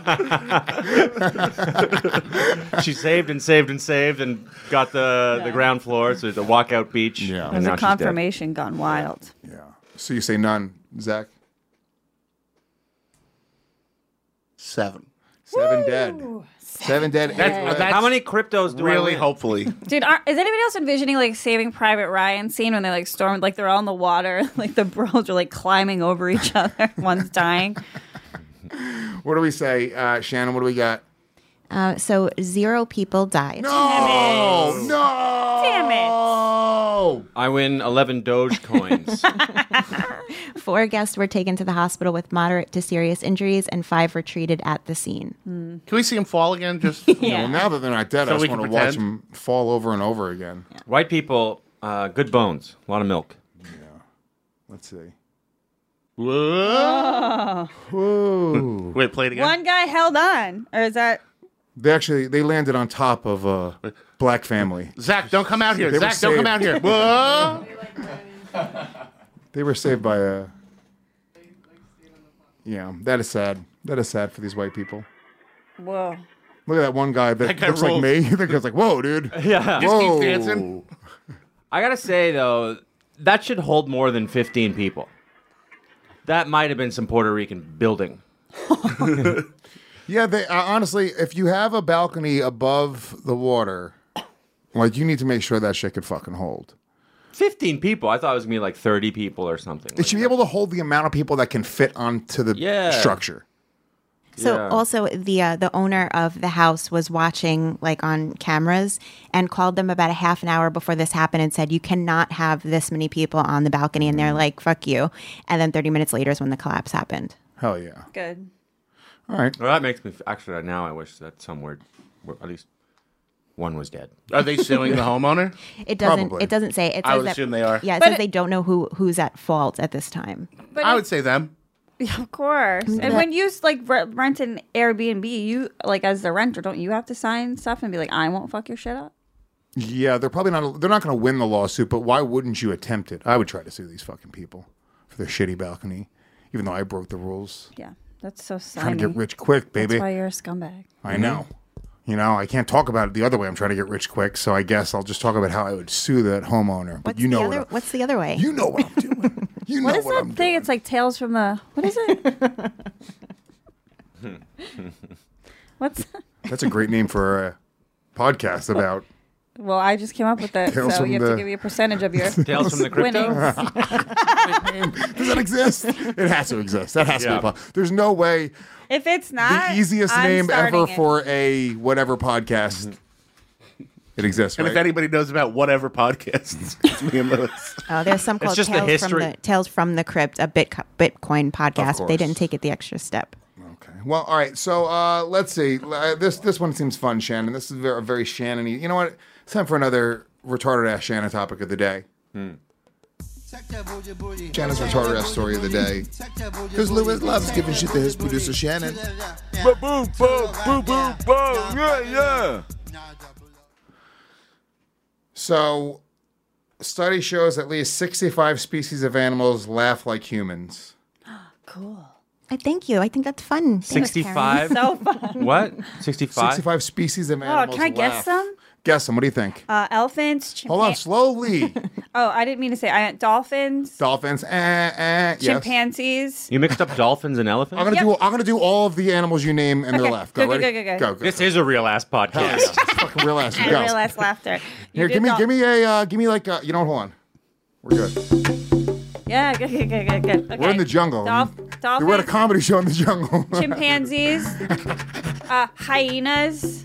her. She saved and saved and saved and got the ground floor, so it's a walkout beach. Yeah. And There's now a she's dead. confirmation gone wild. Yeah. So you say none, Zach? 7. 7 dead. 7 dead. That's How many cryptos do really, I win? hopefully. Dude, is anybody else envisioning like Saving Private Ryan scene when they like stormed, like they're all in the water, like the bros are like climbing over each other, one's dying. What do we say, Shannon? What do we got? So 0 people died. No! Damn it! I win 11 Dogecoins. 4 guests were taken to the hospital with moderate to serious injuries, and 5 were treated at the scene. Can we see them fall again? Just Well, now that they're not dead, So I we just want can to watch pretend? them fall over and over again. White people, good bones, a lot of milk. Let's see. Oh. Whoa. Wait, play it again. One guy held on, or is that? They landed on top of a black family. Zach, don't come out here. They were Zach, don't come saved. out here. Whoa. They were saved by a. Yeah, that is sad. That is sad for these white people. Whoa. Look at that one guy that guy looks like rolled. me. That guy's like, whoa, dude. Yeah. Just Whoa. keep dancing. I gotta say though, that should hold more than 15 people. That might have been some Puerto Rican building. Yeah, they honestly, if you have a balcony above the water, like you need to make sure that shit could fucking hold. 15 people. I thought it was gonna be like 30 people or something. It should be able to hold the amount of people that can fit onto the structure. So also the owner of the house was watching like on cameras and called them about a half an hour before this happened and said, you cannot have this many people on the balcony. And they're like, fuck you. And then 30 minutes later is when the collapse happened. Hell yeah. Good. All right. Well, that makes me actually now I wish that somewhere at least one was dead. Are they suing the homeowner? It doesn't. Probably. It doesn't say. It says I would that, assume they are. Yeah, it But says they don't know who's at fault at this time. But I would say them. Yeah, of course. And when you like rent an Airbnb, you like as the renter, don't you have to sign stuff and be like, I won't fuck your shit up? Yeah, they're probably not. They're not going to win the lawsuit, but why wouldn't you attempt it? I would try to sue these fucking people for their shitty balcony, even though I broke the rules. Yeah, that's so slimy. Trying to get rich quick, baby. That's why you're a scumbag. I know. You know, I can't talk about it the other way. I'm trying to get rich quick, so I guess I'll just talk about how I would sue that homeowner. But you know What's the other way? You know what I'm doing. You know What is what that I'm thing? It's like Tales from the. What is it? What's? That's a great name for a podcast about. Well, I just came up with it, Tales so from you have to the- give me a percentage of your Tales from the Crypto? winnings. Does that exist? It has to exist. That has to Yeah. be. There's no way. If it's not, The easiest I'm name starting ever it. for a whatever podcast. It exists, And right? if anybody knows about whatever podcasts, it's me and Lewis. Oh, there's some called just the history. Tales from the Crypt, a Bitcoin podcast. But they course. didn't take it the extra step. Okay. Well, all right. So let's see. This one seems fun, Shannon. This is a very Shannon-y. You know what? It's time for another retarded ass Shannon topic of the day. Shannon's retarded ass story of the day. Because Lewis loves giving shit to his producer Shannon. Yeah. So, study shows at least 65 species of animals laugh like humans. Cool. I thank you. I think that's fun. Thanks, Karen. 65? So fun. What? 65? 65 species of Oh, animals can I guess laugh. some? Guess them. What do you think? Elephants. Hold on, slowly. Oh, I didn't mean to say. I meant dolphins. Dolphins. Yes. Chimpanzees. You mixed up dolphins and elephants? I'm gonna do all of the animals you name and their laugh. Go, Go, ready? go. This is a real ass podcast. Hell yeah. It's fucking real ass. Real Go. ass laughter. You Here, did give me like you know what? Hold on. We're good. Yeah, good. Okay. We're in the jungle. Dolphins. We're at a comedy show in the jungle. Chimpanzees. Hyenas.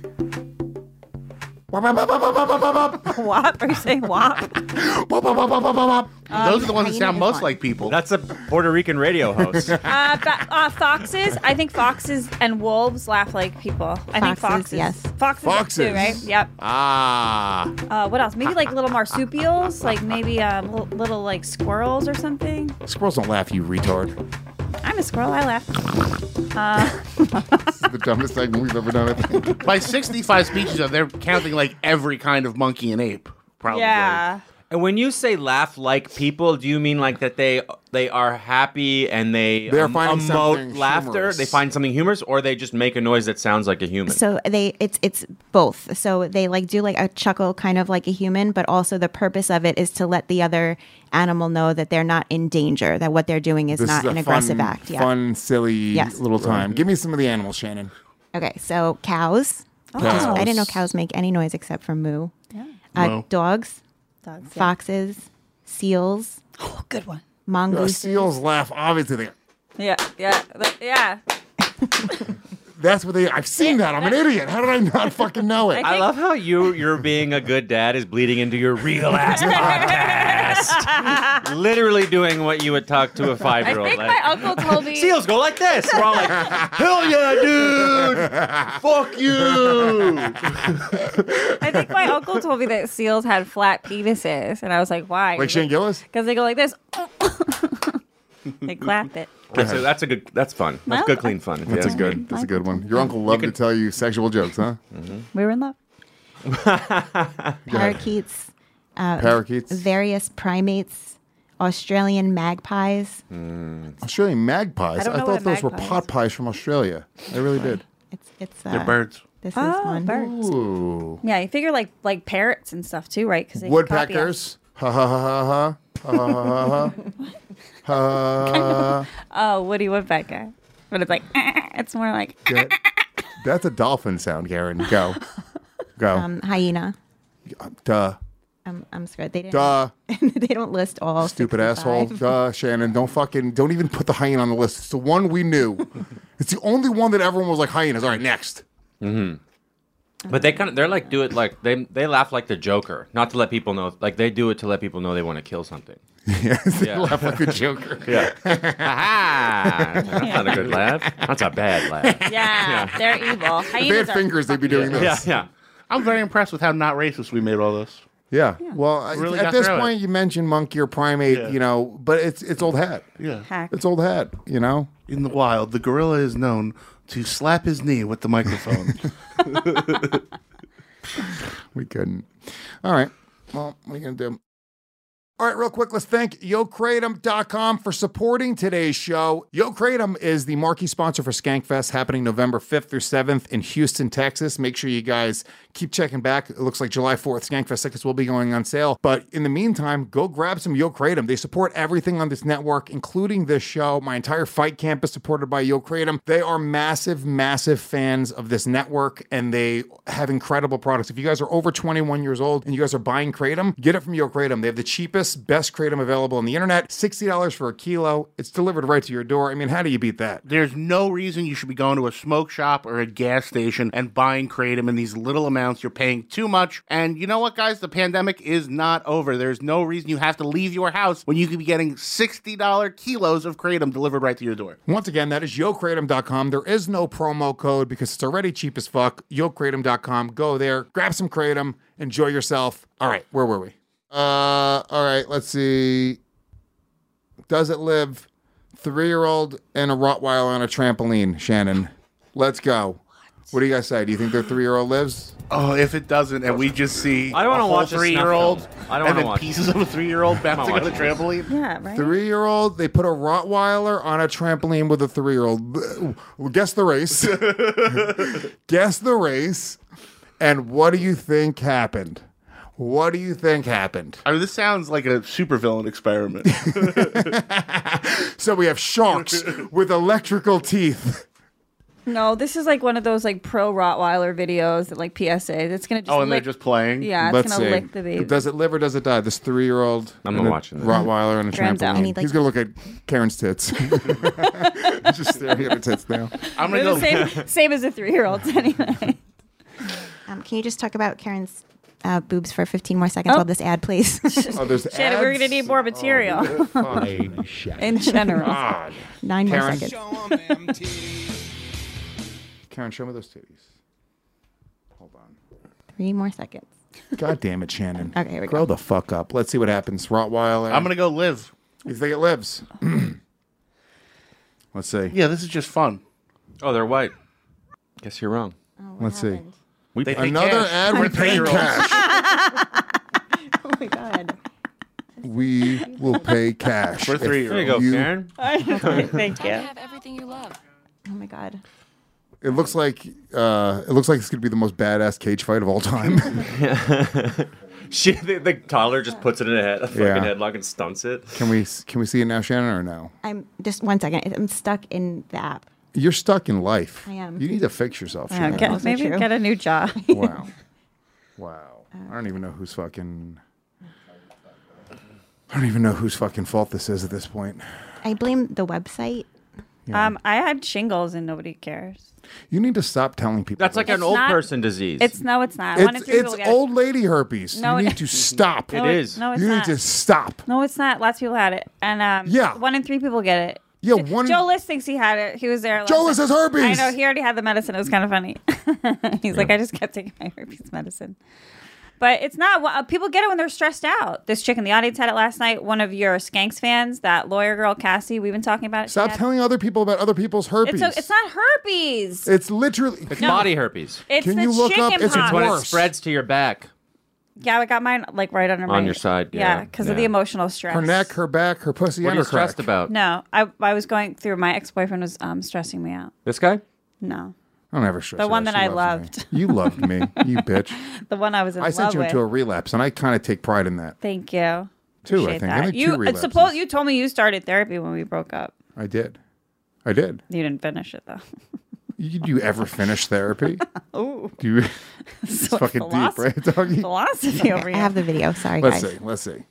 Wop? Are you saying wop? Those are the ones that sound most like people. That's a Puerto Rican radio host. Foxes. I think foxes and wolves laugh like people. I think foxes. Yes. Foxes too, right? Yep. Ah. What else? Maybe like little marsupials, like maybe little like squirrels or something. Squirrels don't laugh, you retard. I'm a squirrel. I laugh. This is the dumbest segment we've ever done. I think. By 65 species, though, they're counting like every kind of monkey and ape, probably. Yeah. And when you say laugh like people, do you mean like that they are happy and they're finding something emote laughter? humorous. They find something humorous, or they just make a noise that sounds like a human? So it's both. So they like do like a chuckle kind of like a human, but also the purpose of it is to let the other animal know that they're not in danger, that what they're doing is not an aggressive act. Yeah. Fun, silly little time. Give me some of the animals, Shannon. Okay, so cows. Cows. I didn't know cows make any noise except for moo. Yeah. Moo. Dogs, Dogs, foxes, seals. Oh, good one. Mongooses. Seals laugh, obviously. Yeah. That's what they. I've seen that. I'm an idiot. How did I not fucking know it? I love how you're being a good dad is bleeding into your real ass podcast. Literally doing what you would talk to a 5-year-old. I think my uncle told me seals go like this. We're all like, hell yeah, dude! Fuck you! I think my uncle told me that seals had flat penises, and I was like, why? Like Shane Gillis? Because they go like this. They clapped it. That's fun. That's good, clean fun. That's a good one. Your uncle loved to tell you sexual jokes, huh? Mm-hmm. We were in love. Parakeets. Parakeets. Various primates. Australian magpies. Australian magpies? I I thought those were pot pies from Australia. I really did. It's They're birds. This is one. Birds. Ooh. Yeah, you figure like parrots and stuff too, right? Because Woodpeckers. Ha ha ha ha ha. Ha ha ha ha. Oh, Woody Woodpecker. But it's like, it's more like. That's a dolphin sound, Karen. Go. Hyena. Duh. I'm scared. They didn't. Duh. They don't list all. Stupid 65. asshole. Duh, Shannon. Don't even put the hyena on the list. It's the one we knew. It's the only one that everyone was like, hyenas. All right, next. Mm-hmm. But they're like do it like they laugh like the Joker, not to let people know. Like they do it to let people know they want to kill something. Yes, they laugh like the Joker. Yeah. That's not a good laugh. That's a bad laugh. Yeah, they're evil. If they had fingers, they'd be doing this. Yeah. I'm very impressed with how not racist we made all this. Yeah. Well, Really at got this through point, you mentioned monkey or primate, but it's old hat. Yeah. It's old hat, In the wild, the gorilla is known to slap his knee with the microphone. We couldn't. All right. Well, what are you going to do? All right, real quick, let's thank YoKratom.com for supporting today's show. YoKratom is the marquee sponsor for Skankfest happening November 5th through 7th in Houston, Texas. Make sure you guys keep checking back. It looks like July 4th, Skankfest tickets will be going on sale. But in the meantime, go grab some YoKratom. They support everything on this network, including this show. My entire fight camp is supported by YoKratom. They are massive, massive fans of this network, and they have incredible products. If you guys are over 21 years old and you guys are buying Kratom, get it from YoKratom. They have the cheapest, best Kratom available on the internet. $60 for a kilo. It's delivered right to your door. I mean, how do you beat that? There's no reason you should be going to a smoke shop or a gas station and buying Kratom in these little amounts. You're paying too much. And you know what, guys? The pandemic is not over. There's no reason you have to leave your house when you could be getting $60 kilos of Kratom delivered right to your door. Once again, that is YoKratom.com. There is no promo code because it's already cheap as fuck. YoKratom.com. Go there, grab some Kratom, enjoy yourself. All right, where were we? All right, let's see. Does it live? 3-year-old and a Rottweiler on a trampoline, Shannon. Let's go. What do you guys say? Do you think their 3-year-old lives? Oh, if it doesn't, and we just see I don't want to watch a 3-year-old, I don't and then watch pieces of a 3-year-old bouncing on the trampoline. Yeah, right. 3-year-old, they put a Rottweiler on a trampoline with a 3-year-old. Guess the race. Guess the race. And what do you think happened? What do you think happened? I mean, this sounds like a supervillain experiment. So we have sharks with electrical teeth. No, this is like one of those like pro Rottweiler videos that like PSA. It's gonna just they're just playing. Yeah, it's gonna lick the baby. Does it live or does it die? This 3-year-old. I'm not watching this. Rottweiler on a Graham's out. trampoline. He's gonna look at Karen's tits. He's just staring at her tits now. I'm gonna They're go. the same as the 3-year-olds anyway. Can you just talk about Karen's boobs for 15 more seconds while this ad plays? Oh, there's Shannon, we're gonna need more material. In general. God. 9 more Karen. seconds. Karen, show me those titties. Hold on. 3 more seconds. God damn it, Shannon. Okay, here we Grow go. the fuck up. Let's see what happens. Rottweiler. I'm gonna go live. You think it lives? Let's see. Yeah, this is just fun. Oh, they're white. Guess you're wrong. Let's see. They pay Another cash ad for with paying 3-year-olds. cash. Oh my god. We will pay cash. For 3 There you go, Karen. Thank you. Have everything you love. Oh my God. It looks like it's gonna be the most badass cage fight of all time. The toddler just puts it in a fucking headlock and stunts it. Can we see it now, Shannon, or no? I'm just 1 second. I'm stuck in the app. You're stuck in life. I am. You need to fix yourself, Yeah, Shannon. maybe get a new job. Wow. I don't even know whose fucking fault this is at this point. I blame the website. Yeah. I had shingles and nobody cares. You need to stop telling people. That's like an old person disease. It's not. One in three It's people get old lady herpes. No, you it- need to stop. No, It is. No, it's You not. need to stop. No, it's not. Lots of people had it, and Yeah. 1 in 3 people get it. Yeah, Joe List thinks he had it. He was there. Joe List has herpes. I know. He already had the medicine. It was kind of funny. He's like, I just kept taking my herpes medicine. But it's not. People get it when they're stressed out. This chick in the audience had it last night. One of your Skanks fans, that lawyer girl, Cassie, we've been talking about it. Stop telling other people about other people's herpes. It's not herpes. It's literally. It's body herpes. It's Can the you look up? chicken It's pox. When it worse. spreads to your back. Yeah, I got mine like right under my... On your side, yeah. because of the emotional stress. Her neck, her back, her pussy, What and are you her crack. stressed about? No, I was going through... My ex-boyfriend was stressing me out. This guy? No. Don't ever stress The her one out. that She I loves loved. me. You loved me, you bitch. The one I was in I love sent you with. into a relapse, and I kind of take pride in that. Thank you. Two, I Appreciate think. I that. think you, two relapses. you told me you started therapy when we broke up. I did. You didn't finish it, though. Do you ever finish therapy? Ooh. Do you? It's fucking deep, right, doggy? Philosophy over I here. have the video. Sorry, Let's guys. see.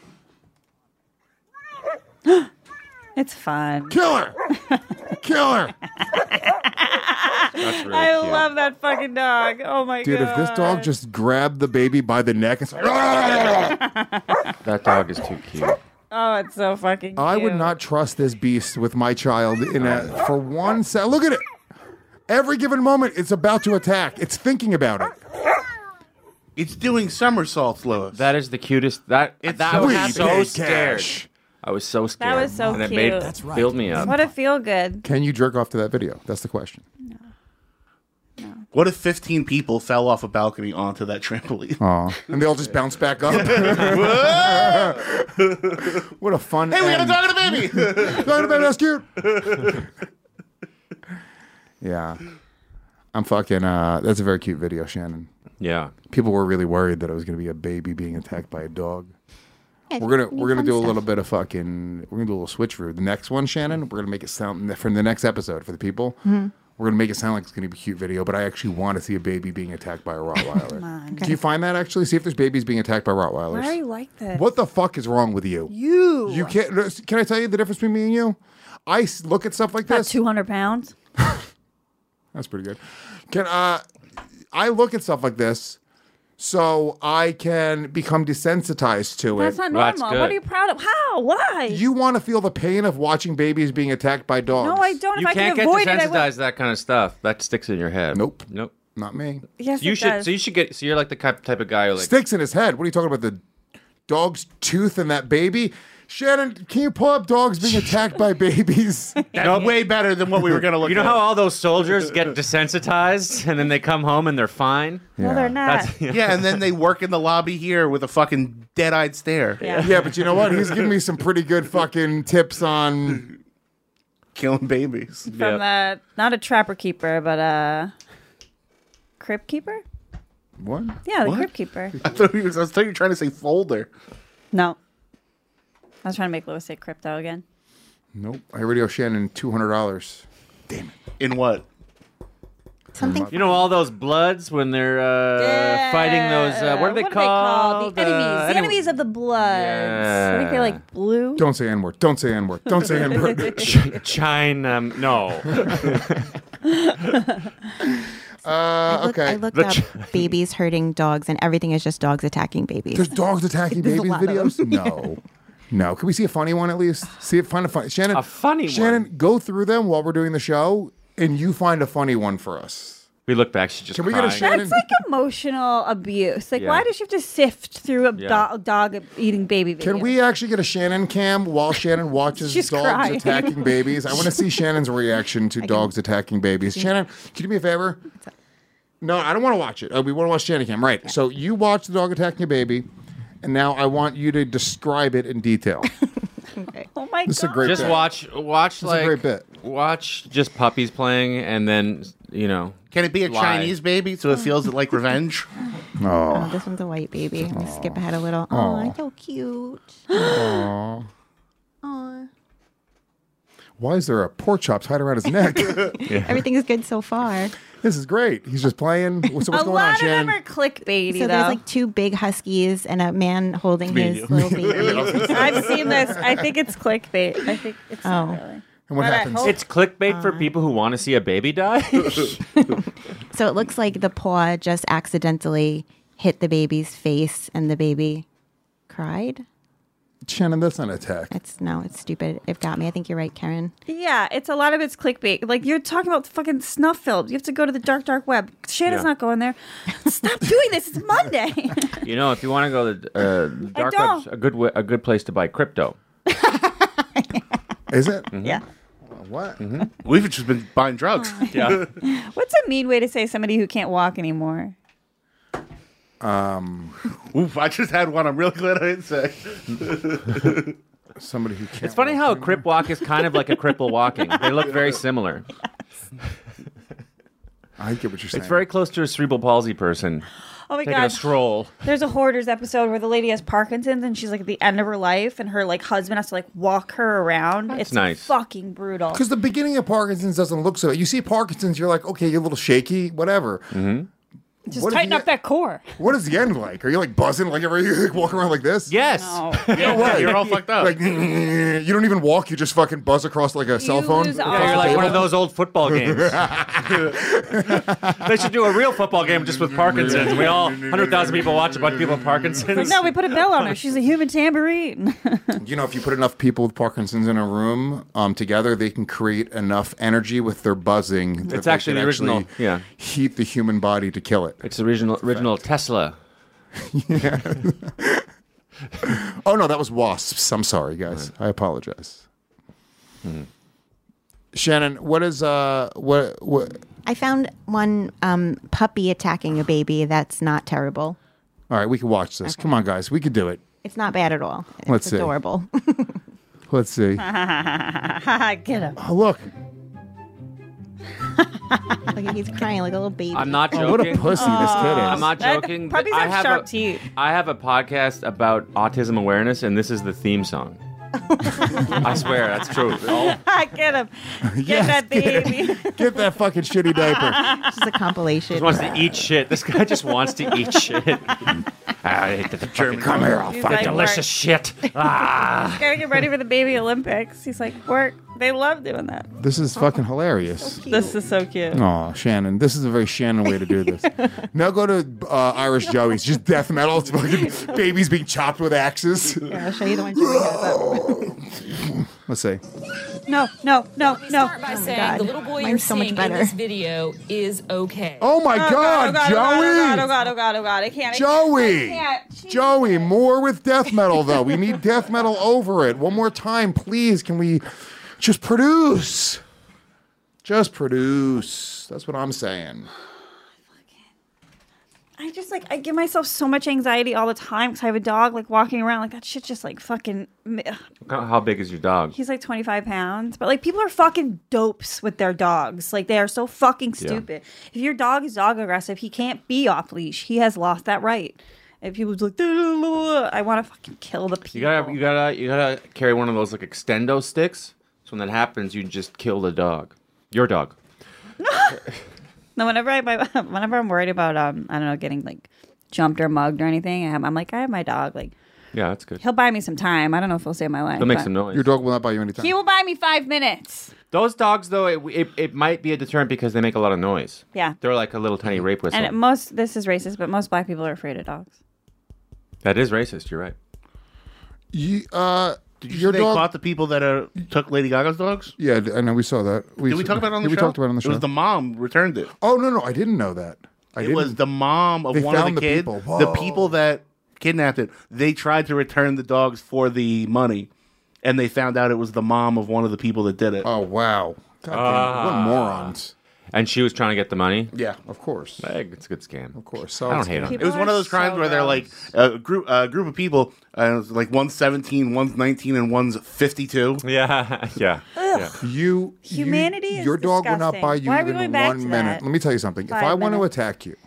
It's fun. Killer! Killer! That's really I cute. love that fucking dog. Oh my Dude, god. if this dog just grabbed the baby by the neck and said, That dog is too cute. Oh, it's so fucking cute. I would not trust this beast with my child for 1 second. Look at it. Every given moment, it's about to attack. It's thinking about it. It's doing somersaults, Lois. That is the cutest. I was so scared. I was so scared. That was so and cute. It filled me up. What a feel good. Can you jerk off to that video? That's the question. What if 15 people fell off a balcony onto that trampoline? Aw. And they all just bounce back up. What a fun Hey, we got a end. dog and a baby! Dog and a baby, that's cute. Yeah. I'm fucking, that's a very cute video, Shannon. Yeah. People were really worried that it was going to be a baby being attacked by a dog. Yeah, We're gonna do a fun little stuff. bit of we're gonna do a little switcheroo. The next one, Shannon, we're gonna make it sound from the next episode for the people. Mm-hmm. We're gonna make it sound like it's gonna be a cute video, but I actually want to see a baby being attacked by a Rottweiler. Come on. Do you find that actually? See if there's babies being attacked by Rottweilers. Why are you like this? What the fuck is wrong with you? You can't. Can I tell you the difference between me and you? I look at stuff like About this. 200 pounds? That's pretty good. I look at stuff like this so I can become desensitized to That's it. not normal. What are you proud of? How? Why? You want to feel the pain of watching babies being attacked by dogs. No, I don't. If You I can't can get avoid it, I will. desensitized to that kind of stuff. That sticks in your head. Nope. Nope. Not me. Yes, You it should. does. So you should get. So you're like the type of guy who like. Sticks in his head. What are you talking about? The dog's tooth and that baby? Shannon, can you pull up dogs being attacked by babies? That's way better than what we were going to look at. You know how all those soldiers get desensitized and then they come home and they're fine? No, they're not. Yeah, and then they work in the lobby here with a fucking dead-eyed stare. Yeah, but you know what? He's giving me some pretty good fucking tips on killing babies. From the, not a trapper keeper, but a crypt keeper? What? Yeah, the What? crypt keeper. I thought you were trying to say folder. No. I was trying to make Louis say crypto again. Nope. I already owe Shannon $200. In what? Something. You know all those Bloods when they're fighting those. What are they called? The enemies. The enemies of the Bloods. I think they're like blue. Don't say N-word. Don't say N-word. Don't say N-word. China. No. Okay. I looked up babies hurting dogs, and everything is just dogs attacking babies. There's dogs attacking There's a babies lot of videos? them. No. No. Can we see a funny one at least? Find a funny. Shannon. A funny Shannon, go through them while we're doing the show, and you find a funny one for us. We look back. She's just. Can we get a crying. Shannon? That's like emotional abuse. Like, Yeah. why does she have to sift through a Yeah. dog eating baby videos? Can we actually get a Shannon cam while Shannon watches She's dogs crying. attacking babies? I want to see Shannon's reaction to dogs attacking babies. Shannon, can you do me a favor? No, I don't want to watch it. We want to watch Shannon cam. Right. So you watch the dog attacking a baby, and now I want you to describe it in detail. Okay. Oh my This is a god! great Just bit. watch This is a great bit. watch just puppies playing, and then Can it be a lie. Chinese baby so it feels like revenge? Oh, this one's a white baby. Let me skip ahead a little. Oh, so cute. Aww. Aw. Why is there a pork chop tied around his neck? Everything is good so far. This is great. He's just playing. So what's A going on, lot of Shannon? them are clickbaity, So though. there's like 2 big huskies and a man holding his little baby. I've seen this. I think it's clickbait. I think it's not really. And what But I happens? hope- It's clickbait for people who want to see a baby die. So it looks like the paw just accidentally hit the baby's face and the baby cried. Shannon, that's not an attack. It's stupid. It got me. I think you're right, Karen. Yeah, it's a lot of it's clickbait. Like you're talking about fucking snuff films. You have to go to the dark web. Shannon's Yeah. not going there. Stop doing this. It's Monday. If you want to go to dark web's a good place to buy crypto. Is it? Yeah. What? We've just been buying drugs. Yeah. What's a mean way to say somebody who can't walk anymore? Oof, I just had one. I'm really glad I didn't say. Somebody who can't. It's funny how a crip walk is kind of like a cripple walking. They look very similar. I get what you're saying. It's very close to a cerebral palsy person. Oh my taking god. a stroll. There's a Hoarders episode where the lady has Parkinson's and she's like at the end of her life and her like husband has to like walk her around. That's It's nice. fucking brutal. Because the beginning of Parkinson's doesn't look so. You see Parkinson's, you're like, okay, you're a little shaky, whatever. Mm-hmm. Just What if tighten you up that core. What is the end like? Are you like buzzing like every you like, walking around like this? Yes. No. No way. You're all fucked up. Like you don't even walk. You just fucking buzz across like a cell phone. lose across all- the You're like table. one of those old football games. They should do a real football game just with Parkinson's. We all 100,000 people watch a bunch of people with Parkinson's. Like, no, we put a bell on her. She's a human tambourine. You know, if you put enough people with Parkinson's in a room together, they can create enough energy with their buzzing. that It's they actually can the original. actually Yeah. heat the human body to kill it. It's the original Tesla. Yeah. Oh no, that was wasps. I'm sorry, guys. I apologize. Shannon, what is what? I found one puppy attacking a baby. That's not terrible. All right, we can watch this. Come on, guys, we could do it. It's not bad at all. It's Let's see. adorable. Let's see. Get him. Oh, look. Look, he's crying like a little baby. I'm not joking. Oh, what a pussy this kid is. I'm not joking. Puppies I have sharp teeth. I have a podcast about autism awareness, and this is the theme song. I swear, that's true. Get him. Get Yes, that baby. Get that fucking shitty diaper. This is a compilation. He wants to eat shit. This guy just wants to eat shit. I hate the German. Come here, I'll He's fuck like, delicious work. shit. Ah. Gotta get ready for the baby Olympics. He's like, work. They love doing that. This is fucking hilarious. This is so cute. Oh, Shannon, this is a very Shannon way to do this. Now go to Irish Joey's. Just death metal. It's fucking babies being chopped with axes. Yeah, I'll show you the one Joey has up. Let's see. No. Start by saying God. the little boy Mine's you're so much seeing in better. this video is okay. Oh my God, Joey! Oh God. I can't. Joey! I can't. Joey, more with death metal though. We need death metal over it. One more time, please. Can we just produce? Just produce. That's what I'm saying. I just I give myself so much anxiety all the time because I have a dog walking around that shit's just fucking. How big is your dog? He's 25 pounds, but people are fucking dopes with their dogs. They are so fucking stupid. If your dog is dog aggressive, he can't be off leash. He has lost that right. If people just I want to fucking kill the people. You gotta carry one of those extendo sticks. So when that happens, you just kill the dog. Your dog. No, whenever I'm worried about I don't know, getting jumped or mugged or anything, I'm like, I have my dog. Yeah, that's good. He'll buy me some time. I don't know if he'll save my life. He'll make but some noise. Your dog will not buy you any time. He will buy me 5 minutes. Those dogs, though, it might be a deterrent because they make a lot of noise. Yeah. They're like a little tiny rape whistle. And this is racist, but most black people are afraid of dogs. That is racist. You're right. Did you say they caught the people that took Lady Gaga's dogs? Yeah, I know. We saw that. Did we talk about it on the show? We talked about it on the show. It was the mom returned it. Oh, no. I didn't know that. It was the mom of They one of found the the kids. people. The Whoa. people that kidnapped it, they tried to return the dogs for the money, and they found out it was the mom of one of the people that did it. Oh, wow. God damn, what morons. And she was trying to get the money? Yeah. Of course. It's a good scam. Of course. I don't hate them. It was one of those crimes where they're like a group of people, like one's 17, one's 19, and one's 52. Yeah. Humanity is your dog will not disgusting. buy you Why are we even going back 1 to minute. that? Let me tell you something. If 5 I want to minutes. attack you,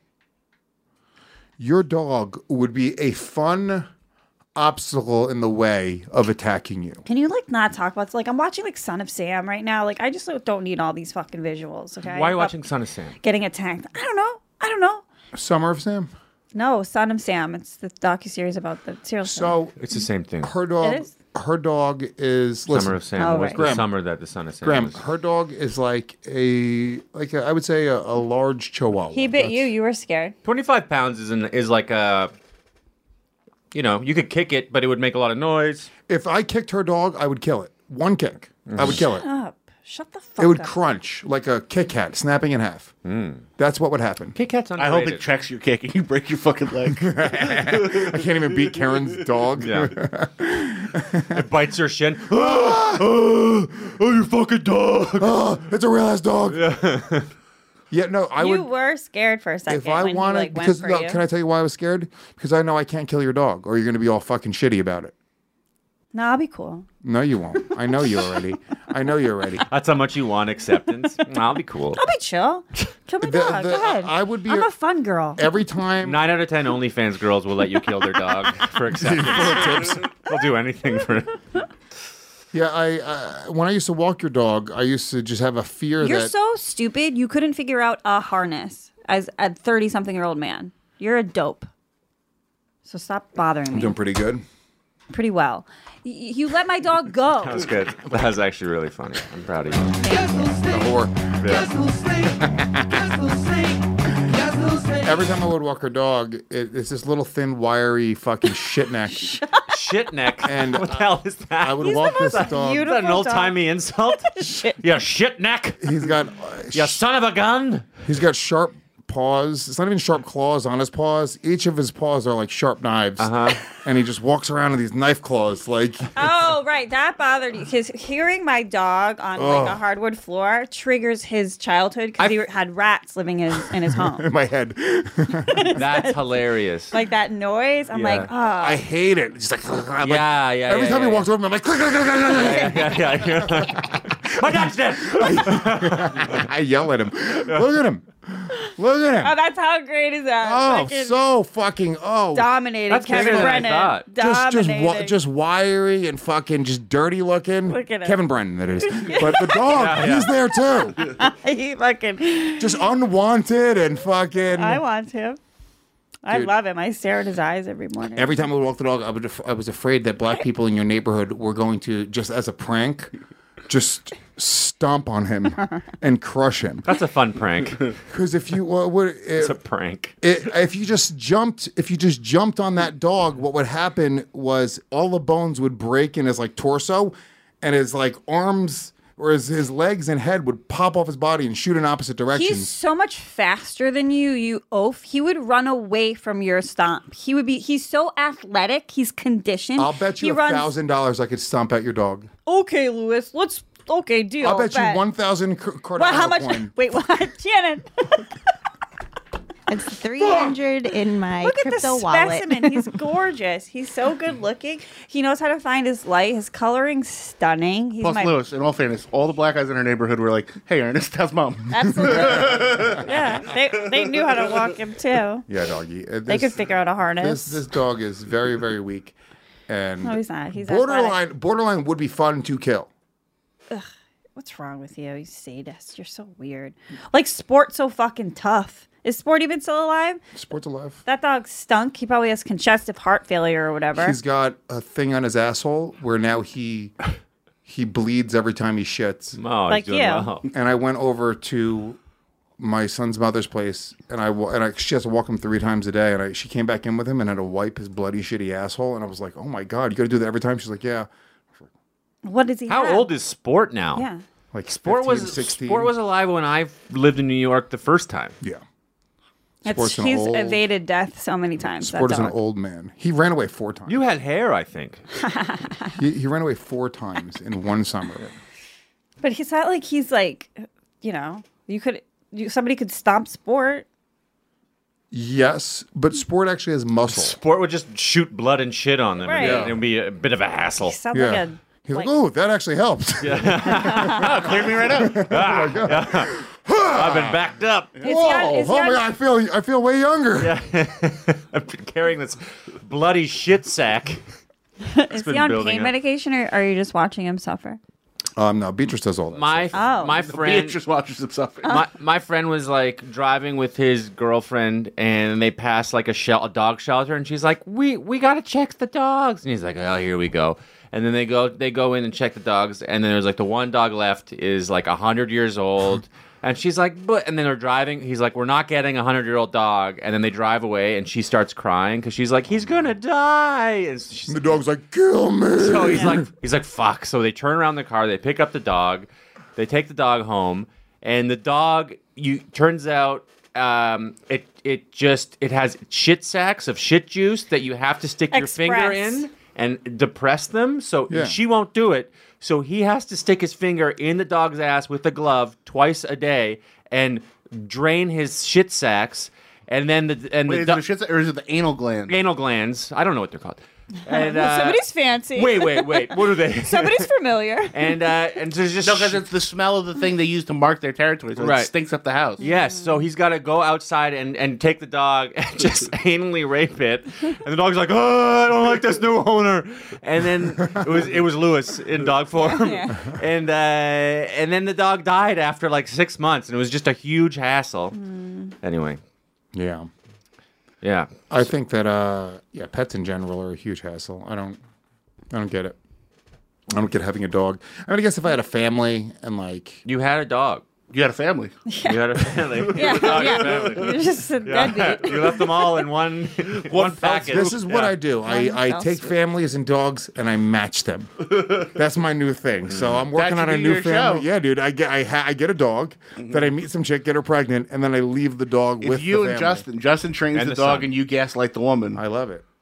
your dog would be a fun obstacle in the way of attacking you. Can you like not talk about? Like I'm watching like Son of Sam right now. Like I just don't need all these fucking visuals. Okay. Why are you watching Son of Sam? Getting attacked. I don't know. Summer of Sam? No, Son of Sam. It's the docuseries about the serial. So it's the same thing. Her dog. It is? Her dog is Summer of Sam. Oh, It was right. the summer that the Son of Sam Graham, was. her dog is like I would say a large Chihuahua. He bit you. You were scared. 25 pounds is like a, you could kick it, but it would make a lot of noise. If I kicked her dog, I would kill it. One kick, I would kill it. Shut up. Shut the fuck It would up. crunch like a Kit Kat, snapping in half. That's what would happen. Kit Kat's I underrated. hope it checks your kick and you break your fucking leg. I can't even beat Karen's dog. Yeah. It bites her shin. Oh, you fucking dog. Oh, it's a real ass dog. Yeah, no, I You would. were scared for a second. If I when wanted, he, like, because went for you. can I tell you why I was scared? Because I know I can't kill your dog, or you're going to be all fucking shitty about it. No, I'll be cool. No, you won't. I know you already. I know you already. That's how much you want acceptance. I'll be cool. I'll be chill. Kill my dog. Go ahead. I would be. I'm a fun girl. Every time. 9 out of 10 OnlyFans girls will let you kill their dog for acceptance. They'll do anything for it. Yeah, I when I used to walk your dog, I used to just have a fear You're that so stupid. You couldn't figure out a harness as a 30-something-year-old man. You're a dope. So stop bothering I'm me. doing pretty good. Pretty well. You let my dog go. That was good. That was actually really funny. I'm proud of you. The whore. Yeah. Every time I would walk her dog, it's this little thin, wiry fucking shit neck. Shit neck. And what the hell is that? I would walk this dog. Is that an old-timey insult? Yeah, shit neck. He's got You son of a gun. He's got sharp paws. It's not even sharp claws on his paws. Each of his paws are like sharp knives. And he just walks around with these knife claws. Like, Oh, right. That bothered you. Because hearing my dog on like a hardwood floor triggers his childhood because he had rats living in his home. in my head. That's hilarious. Like that noise. I'm like, oh. I hate it. It's like, I'm like, Yeah. every time he walks over me, I'm like, click, click, click, click, click. Yeah. My dog's dead. I yell at him. Look at him. Look at him. Oh, that's how great is that? Oh, Fucking so fucking dominated That's Kevin bigger than I Brennan. thought. Dominating. Just wiry and fucking just dirty looking. Look at him. Kevin Brennan, that is. But the dog, he's there too. He fucking. Just unwanted and fucking. I want him. I Dude. love him. I stare at his eyes every morning. Every time I would walk the dog, I was afraid that black people in your neighborhood were going to, just as a prank, just stomp on him and crush him. That's a fun prank. Because if you, It's a prank. if you just jumped on that dog, what would happen was all the bones would break in his like torso, and his like arms or his legs and head would pop off his body and shoot in opposite directions. He's so much faster than you, you oaf. He would run away from your stomp. He's so athletic. He's conditioned. I'll bet you He runs- $1,000 I could stomp at your dog. Okay, Lewis. Okay, deal. I'll bet you 1,000 Cardano Well, how much? coin. Wait, what? Shannon. It's 300 in my Look at the crypto wallet. specimen. He's gorgeous. He's so good looking. He knows how to find his light. His coloring's stunning. He's Plus, my Lewis, in all fairness, all the black guys in our neighborhood were like, "Hey, Ernest, how's mom?" Absolutely. Yeah, they knew how to walk him too. Yeah, doggy. They could figure out a harness. This dog is very, very weak, and No, he's not. He's borderline would be fun to kill. Ugh, what's wrong with you? You sadist. You're so weird. Like Sport's so fucking tough. Is Sport even still alive? Sport's alive. That dog stunk. He probably has congestive heart failure or whatever. He's got a thing on his asshole where now he bleeds every time he shits. Oh, Like doing you. Well. And I went over to my son's mother's place, and she has to walk him 3 times a day, and she came back in with him and had to wipe his bloody, shitty asshole, and I was like, oh my God, you got to do that every time? She's like, yeah. What does he How have? old is Sport now? Yeah. Like Sport 15, was 16. Sport was alive when I lived in New York the first time. Yeah. He's evaded death so many times. Sport that is an dog. old man. He ran away 4 times. You had hair, I think. He ran away 4 times in one summer. But he's not like he's Somebody could stomp Sport. Yes, but Sport actually has muscle. Sport would just shoot blood and shit on them. Right. It would be a bit of a hassle. Sounds like a. He's like, oh, that actually helps. Oh, cleared me right up. Oh my God. I've been backed up. Whoa! My God, I feel way younger. Yeah. I've been carrying this bloody shit sack. Is he on pain medication, or are you just watching him suffer? No, Beatrice does all that. My friend Beatrice watches him suffer. My friend was like driving with his girlfriend, and they passed like a dog shelter, and she's like, "We gotta check the dogs," and he's like, "Oh, here we go." And then they go in and check the dogs, and then there's like the one dog left is like 100 years old. And she's like, but, and then they're driving. He's like, we're not getting a 100-year-old dog. And then they drive away, and she starts crying because she's like, he's gonna die. And the dog's like, kill me. So he's like, fuck. So they turn around the car, they pick up the dog, they take the dog home, and the dog, turns out, it has shit sacks of shit juice that you have to stick your finger in and depress them. So she won't do it. So he has to stick his finger in the dog's ass with a glove twice a day and drain his shit sacks. And then is it the shit sack or is it the anal glands? Anal glands. I don't know what they're called. And, somebody's fancy. Wait. What are they? Somebody's familiar. And there's just because it's the smell of the thing they use to mark their territory, so it stinks up the house. Yes, so he's got to go outside and take the dog and just anally rape it. And the dog's like, oh, I don't like this new owner. And then it was Lewis in dog form. Yeah. And then the dog died after like 6 months, and it was just a huge hassle. Anyway. Yeah. Yeah. I think that pets in general are a huge hassle. I don't get it. I don't get having a dog. I mean, I guess if I had a family and like you had a dog. You had a family. Yeah. You had a family. Yeah. You're just a deadbeat. You left them all in one package. This is what I do. I take families and dogs and I match them. That's my new thing. So I'm working on a new family. Yeah, dude. I get a dog, then I meet some chick, get her pregnant, and then I leave the dog with you the and family. Justin trains the dog, son. and you gaslight the woman. I love it.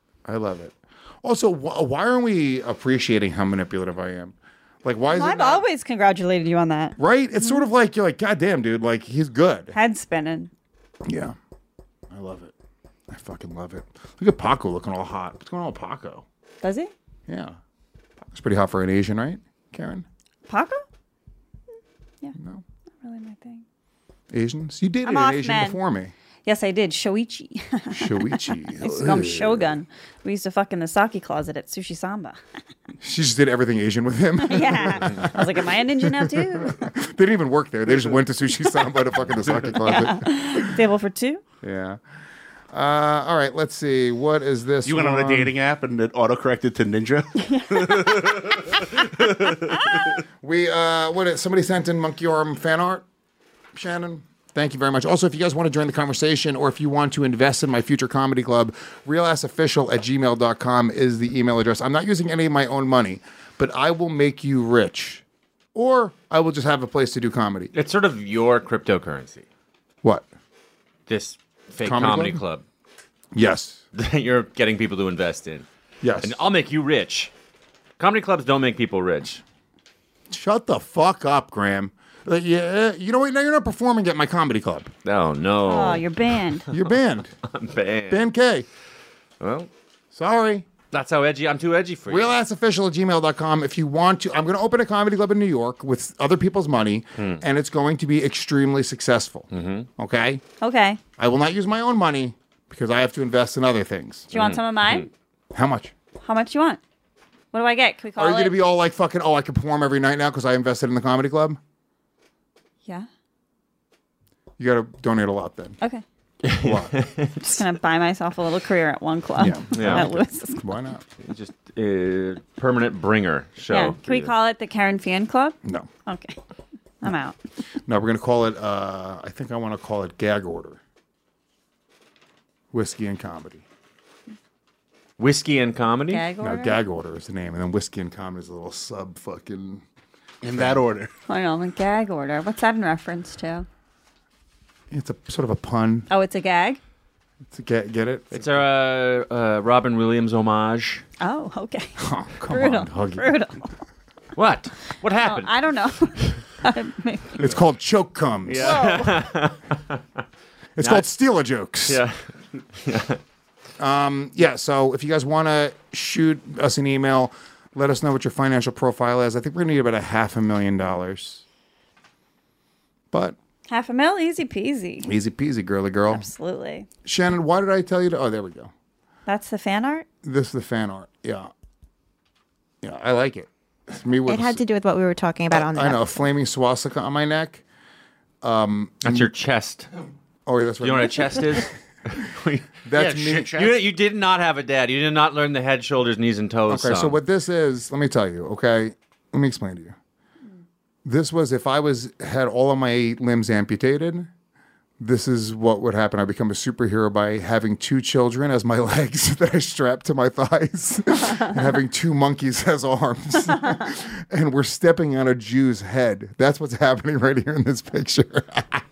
Also, why aren't we appreciating how manipulative I am? Like, why is it I've not? always congratulated you on that. Right? It's sort of like, you're like, God damn, dude, like, he's good. Head spinning. Yeah. I love it. I fucking love it. Look at Paco looking all hot. What's going on with Paco? Does he? Yeah. Paco's pretty hot for an Asian, right, Karen? Paco? Yeah. No. Not really my thing. Asians? You dated I'm an off, Asian man. before me. Yes, I did. Shoichi. Shoichi. I used to call him Shogun. We used to fuck in the sake closet at Sushi Samba. She just did everything Asian with him. Yeah. I was like, am I a ninja now too? They didn't even work there. They just went to Sushi Samba to fuck in the sake closet. Yeah. Table for two? Yeah. All right, let's see. What is this? You went on a dating app and it autocorrected to ninja? Somebody sent in monkey arm fan art, Shannon. Thank you very much. Also, if you guys want to join the conversation or if you want to invest in my future comedy club, realassofficial@gmail.com is the email address. I'm not using any of my own money, but I will make you rich. Or I will just have a place to do comedy. It's sort of your cryptocurrency. What? This fake Comedy comedy club? club. Yes. That you're getting people to invest in. Yes. And I'll make you rich. Comedy clubs don't make people rich. Shut the fuck up, Graham. Yeah, you know what? Now you're not performing at my comedy club. Oh, no. Oh, you're banned. You're banned. I'm banned. Ban K. Well, sorry. That's how edgy. I'm too edgy for you. Realassofficial@gmail.com. If you want to, I'm going to open a comedy club in New York with other people's money, and it's going to be extremely successful. Mm-hmm. Okay? Okay. I will not use my own money because I have to invest in other things. Do you want some of mine? How much? How much do you want? What do I get? Can we call Are you it? going to be all like fucking, I can perform every night now because I invested in the comedy club? Yeah. You got to donate a lot then. Okay. A lot. I'm just going to buy myself a little career at one club. Yeah. At Lewis's. Why not? Just permanent bringer show. Yeah. Can we call it the Karen Fan Club? No. Okay. I'm out. No, we're going to call it, I think I want to call it Gag Order. Whiskey and Comedy. Whiskey and Comedy? Gag Order? No, Gag Order is the name. And then Whiskey and Comedy is a little sub fucking... In that order. I know, the Gag Order. What's that in reference to? It's a sort of a pun. Oh, it's a gag? It's a get it? It's a Robin Williams homage. Oh, okay. Oh, come Brutal. on, Huggy. Brutal. What? What happened? Oh, I don't know. It's called choke comes. Yeah. It's called steal a jokes. Yeah. So if you guys want to shoot us an email, let us know what your financial profile is. I think we're going to need about $500,000. But $500,000, easy peasy. easy peasy, girly girl. Absolutely. Shannon, why did I tell you to? Oh, there we go. That's the fan art? This is the fan art. Yeah. Yeah, I like it. It's me with It had to do with what we were talking about on the I know, a flaming swastika on my neck. That's your chest. Oh, yeah, that's right. You know what a chest is? That's me. You did not have a dad. You did not learn the head, shoulders, knees, and toes. Okay, so song. what this is, let me tell you, okay? Let me explain to you. This was if I had all of my limbs amputated, this is what would happen. I become a superhero by having 2 children as my legs that I strap to my thighs and having 2 monkeys as arms. And we're stepping on a Jew's head. That's what's happening right here in this picture.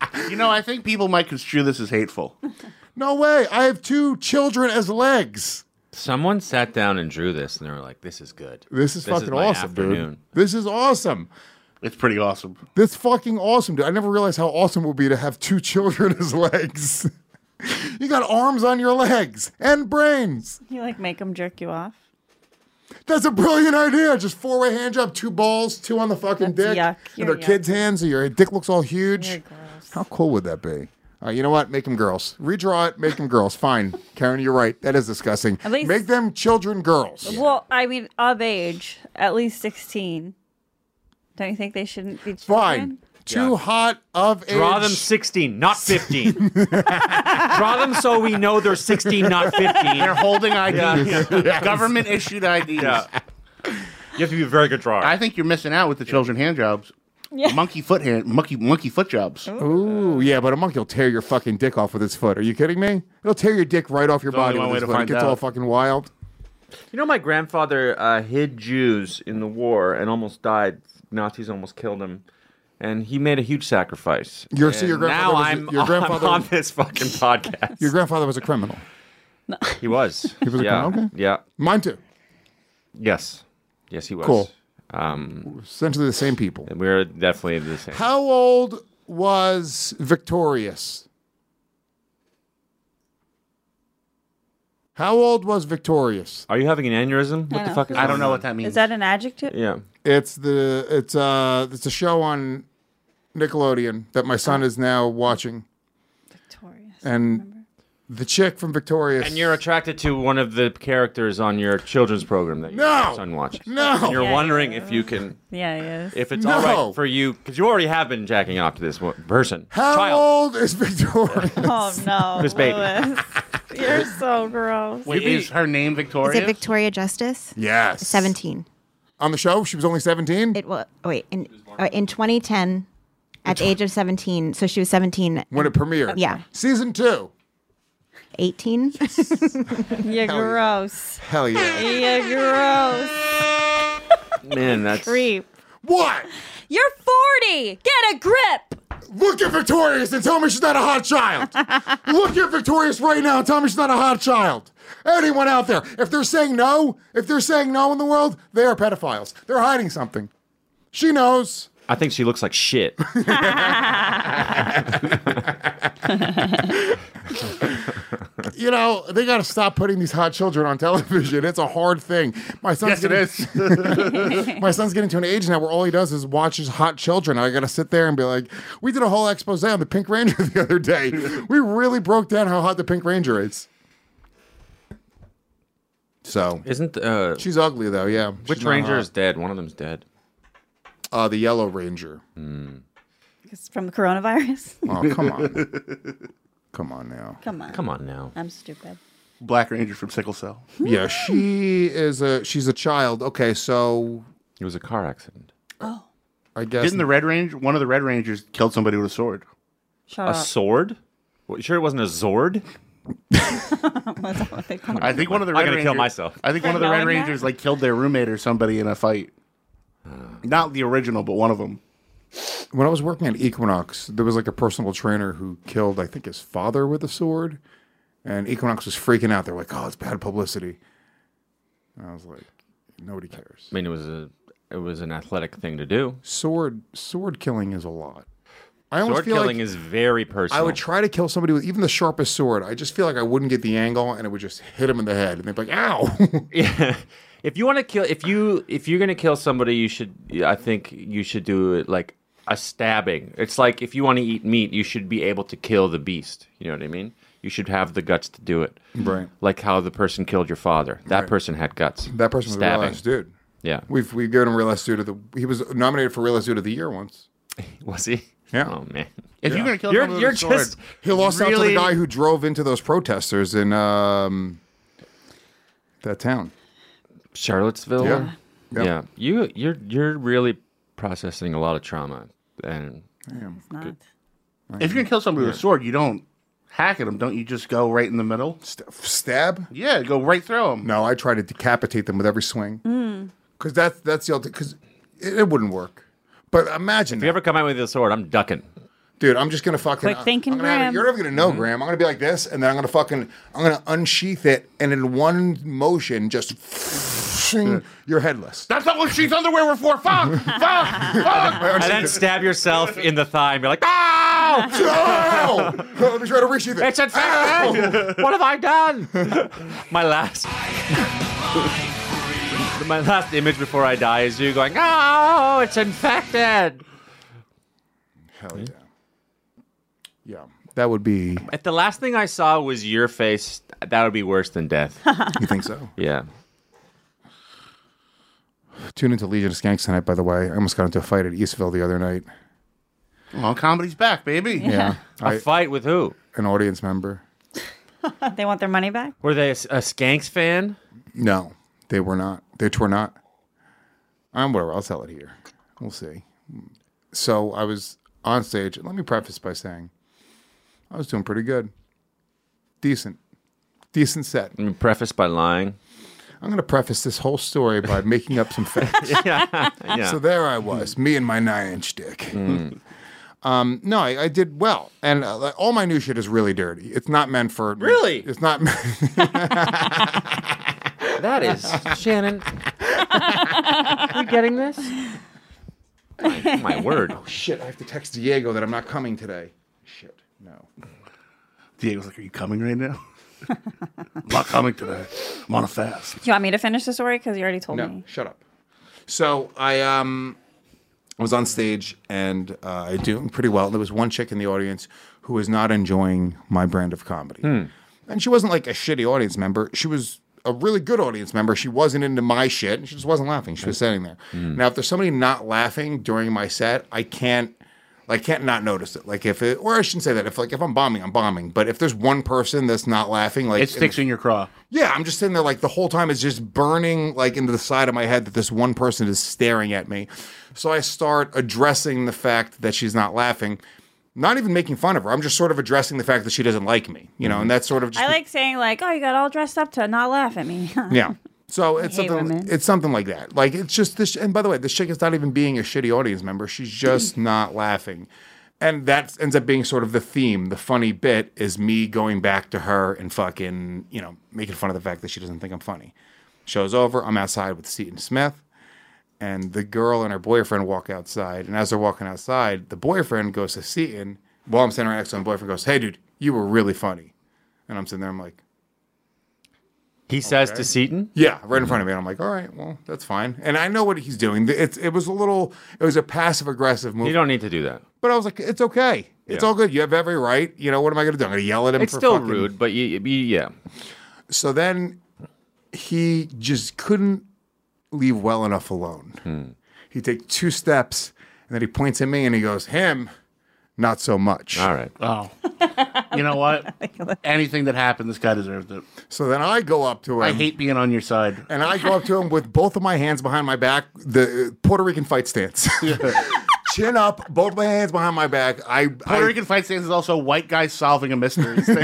I think people might construe this as hateful. No way. I have 2 children as legs. Someone sat down and drew this, and they were like, "This is good. This is fucking my awesome, afternoon." dude. This is awesome. It's pretty awesome. This fucking awesome, dude. I never realized how awesome it would be to have 2 children as legs. You got arms on your legs and brains. You make them jerk you off? That's a brilliant idea. Just 4-way hand job, 2 balls, 2 on the fucking That's dick. yuck. And You're they're yuck. kids' hands, so your dick looks all huge. You're gross. How cool would that be? You know what? Make them girls. Redraw it, make them girls. Fine. Karen, you're right. That is disgusting. At least- Make them children girls. Well, I mean, of age, at least 16. Don't you think they shouldn't be children? Fine. Too hot of age. Draw them 16, not 15. Draw them so we know they're 16, not 15. They're holding IDs. Yeah. Government issued IDs. Yeah. You have to be a very good drawer. I think you're missing out with the children hand jobs. Yeah. Monkey foot jobs. Ooh, yeah, but a monkey will tear your fucking dick off with its foot. Are you kidding me? It'll tear your dick right off your There's body only with one its way foot. to It gets find all out. fucking wild. You know, my grandfather hid Jews in the war and almost died. Nazis almost killed him. And he made a huge sacrifice. Your And grandfather now was I'm your on this fucking podcast. Your grandfather was a criminal. He was. He was a yeah. criminal? Okay. Yeah. Mine too. Yes. Yes, he was. Cool. Essentially the same people. We're definitely the same. How old was Victorious? How old was Victorious? Are you having an aneurysm? What the fuck is I don't going know on? what that means. Is that an adjective? Yeah. It's a show on Nickelodeon that my son is now watching. Victorious. And the chick from Victorious. And you're attracted to one of the characters on your children's program that No! your son watches. No! And you're Yeah, wondering yeah. if you can, Yeah, he is. if it's No! all right for you, because you already have been jacking off to this person. How Child. old is Victorious? Oh, no. This baby. Louis. You're so gross. Wait, is her name Is Victoria? it Victoria Justice? Yes. 17. On the show, she was only 17? It was. Oh, wait, in 2010, at the age of 17. So she was 17 When it premiered. Yeah. Season 2. 18. You're gross. Hell yeah. You're gross. Man, that's... Creep. What? You're 40. Get a grip. Look at Victorious and tell me she's not a hot child. Look at Victorious right now and tell me she's not a hot child. Anyone out there, if they're saying no in the world, they are pedophiles. They're hiding something. She knows. I think she looks like shit. You know, they got to stop putting these hot children on television. It's a hard thing. My son's My son's getting to an age now where all he does is watches hot children. I got to sit there and be like, we did a whole expose on the Pink Ranger the other day. We really broke down how hot the Pink Ranger is. So, Isn't she's ugly though, yeah. which She's not ranger hot. is dead? One of them's dead. The Yellow Ranger. It's from the coronavirus. Oh, come on. Come on now. Come on. Come on now. I'm stupid. Black Ranger from Sickle Cell. Yeah, she's a child. Okay, so It was a car accident. Oh. I guess Didn't the Red Ranger, one of the Red Rangers killed somebody with a sword? Shut A up. sword? What, you sure it wasn't a Zord? That's not what they call it. I think one of the I'm Red gonna Rangers, kill myself. I think one of the Red Rangers like killed their roommate or somebody in a fight. Not the original, but one of them. when I was working at Equinox, there was like a personal trainer who killed, I think, his father with a sword. And Equinox was freaking out. They're like, oh, it's bad publicity. And I was like, nobody cares. I mean, it was a it was an athletic thing to do. Sword killing is a lot. I almost Sword feel killing like is very personal. I would try to kill somebody with even the sharpest sword. I just feel like I wouldn't get the angle, and it would just hit him in the head, and they'd be like, "Ow!" Yeah. If you want to kill, if you're gonna kill somebody, I think you should do it like a stabbing. It's like if you want to eat meat, you should be able to kill the beast. You know what I mean? You should have the guts to do it. Right. Like how the person killed your father. That person had guts. That person was a real ass dude. Yeah. We've given him real ass dude he was nominated for real ass dude of the year once. Was he? Yeah. Oh man. If you're gonna kill someone with a sword, he lost out to the really- guy who drove into those protesters in that town. Charlottesville. Yeah. You're really processing a lot of trauma, and It's not. If you're gonna kill somebody with a sword, you don't hack at them. Don't you just go right in the middle? Stab? Yeah, go right through them. No, I try to decapitate them with every swing. Because that's the ultimate. Because it wouldn't work. But imagine if you ever come out with a sword, I'm ducking. Dude, I'm just gonna fucking. Quick thinking, I'm gonna have it- Graham. You're never gonna know, Graham. I'm gonna be like this, and then I'm gonna unsheath it, and in one motion, just you're headless. That's not what sheath underwear were for. Fuck! And then stab yourself in the thigh and be like, "Ow! No! Let me try to resheath it. It's infected! What have I done?" My last image before I die is you going, "Oh, it's infected." Hell yeah. Yeah, that would be. If the last thing I saw was your face, that would be worse than death. You think so? Yeah. Tune into Legion of Skanks tonight, by the way. I almost got into a fight at Eastville the other night. Well, comedy's back, baby. Yeah. A fight with who? An audience member. They want their money back? Were they a Skanks fan? No, they were not. They were not. Whatever, I'll tell it here. We'll see. So I was on stage. Let me preface by saying I was doing pretty good. Decent set. Preface by lying. I'm going to preface this whole story by making up some facts. Yeah. So there I was, me and my 9-inch dick. No, I did well. And all my new shit is really dirty. It's not meant for... Really? It's not... That is... Shannon. You getting this? My word. Oh, shit. I have to text Diego that I'm not coming today. Shit. No. Diego's like, "Are you coming right now?" I'm not coming today. I'm on a fast. Do you want me to finish the story? Because you already told me. No, shut up. So I was on stage and I doing pretty well. There was one chick in the audience who was not enjoying my brand of comedy. And she wasn't like a shitty audience member. She was a really good audience member. She wasn't into my shit, and she just wasn't laughing. She was sitting there. Now, if there's somebody not laughing during my set, I can't not notice it. Like or I shouldn't say that. If I'm bombing, I'm bombing. But if there's one person that's not laughing, like It sticks in your craw. yeah, I'm just sitting there like the whole time it's just burning like into the side of my head that this one person is staring at me. So I start addressing the fact that she's not laughing, not even making fun of her. I'm just sort of addressing the fact that she doesn't like me, and that's sort of just I like saying like, "Oh, you got all dressed up to not laugh at me." yeah. So it's hate something. women. It's something like that. Like it's just this. And by the way, this chick is not even being a shitty audience member. She's just not laughing, and that ends up being sort of the theme. The funny bit is me going back to her and fucking making fun of the fact that she doesn't think I'm funny. Show's over. I'm outside with Seton Smith, and the girl and her boyfriend walk outside. And as they're walking outside, the boyfriend goes to Seton. While I'm standing right next to him, the boyfriend goes, "Hey, dude, you were really funny," and I'm sitting there. I'm like. He says to Seton? Yeah, right in front of me. And I'm like, all right, well, that's fine. And I know what he's doing. It was a passive-aggressive move. You don't need to do that. But I was like, it's okay. It's all good. You have every right. What am I going to do? I'm going to yell at him It's for still fucking... rude, but yeah. So then he just couldn't leave well enough alone. He takes 2 steps, and then he points at me, and he goes, him, not so much. All right. Oh. You know what? Anything that happened, this guy deserved it. So then I go up to him. I hate being on your side. And I go up to him with both of my hands behind my back, the Puerto Rican fight stance. Chin up, both my hands behind my back. Puerto Rican fight stance is also white guys solving a mystery. 2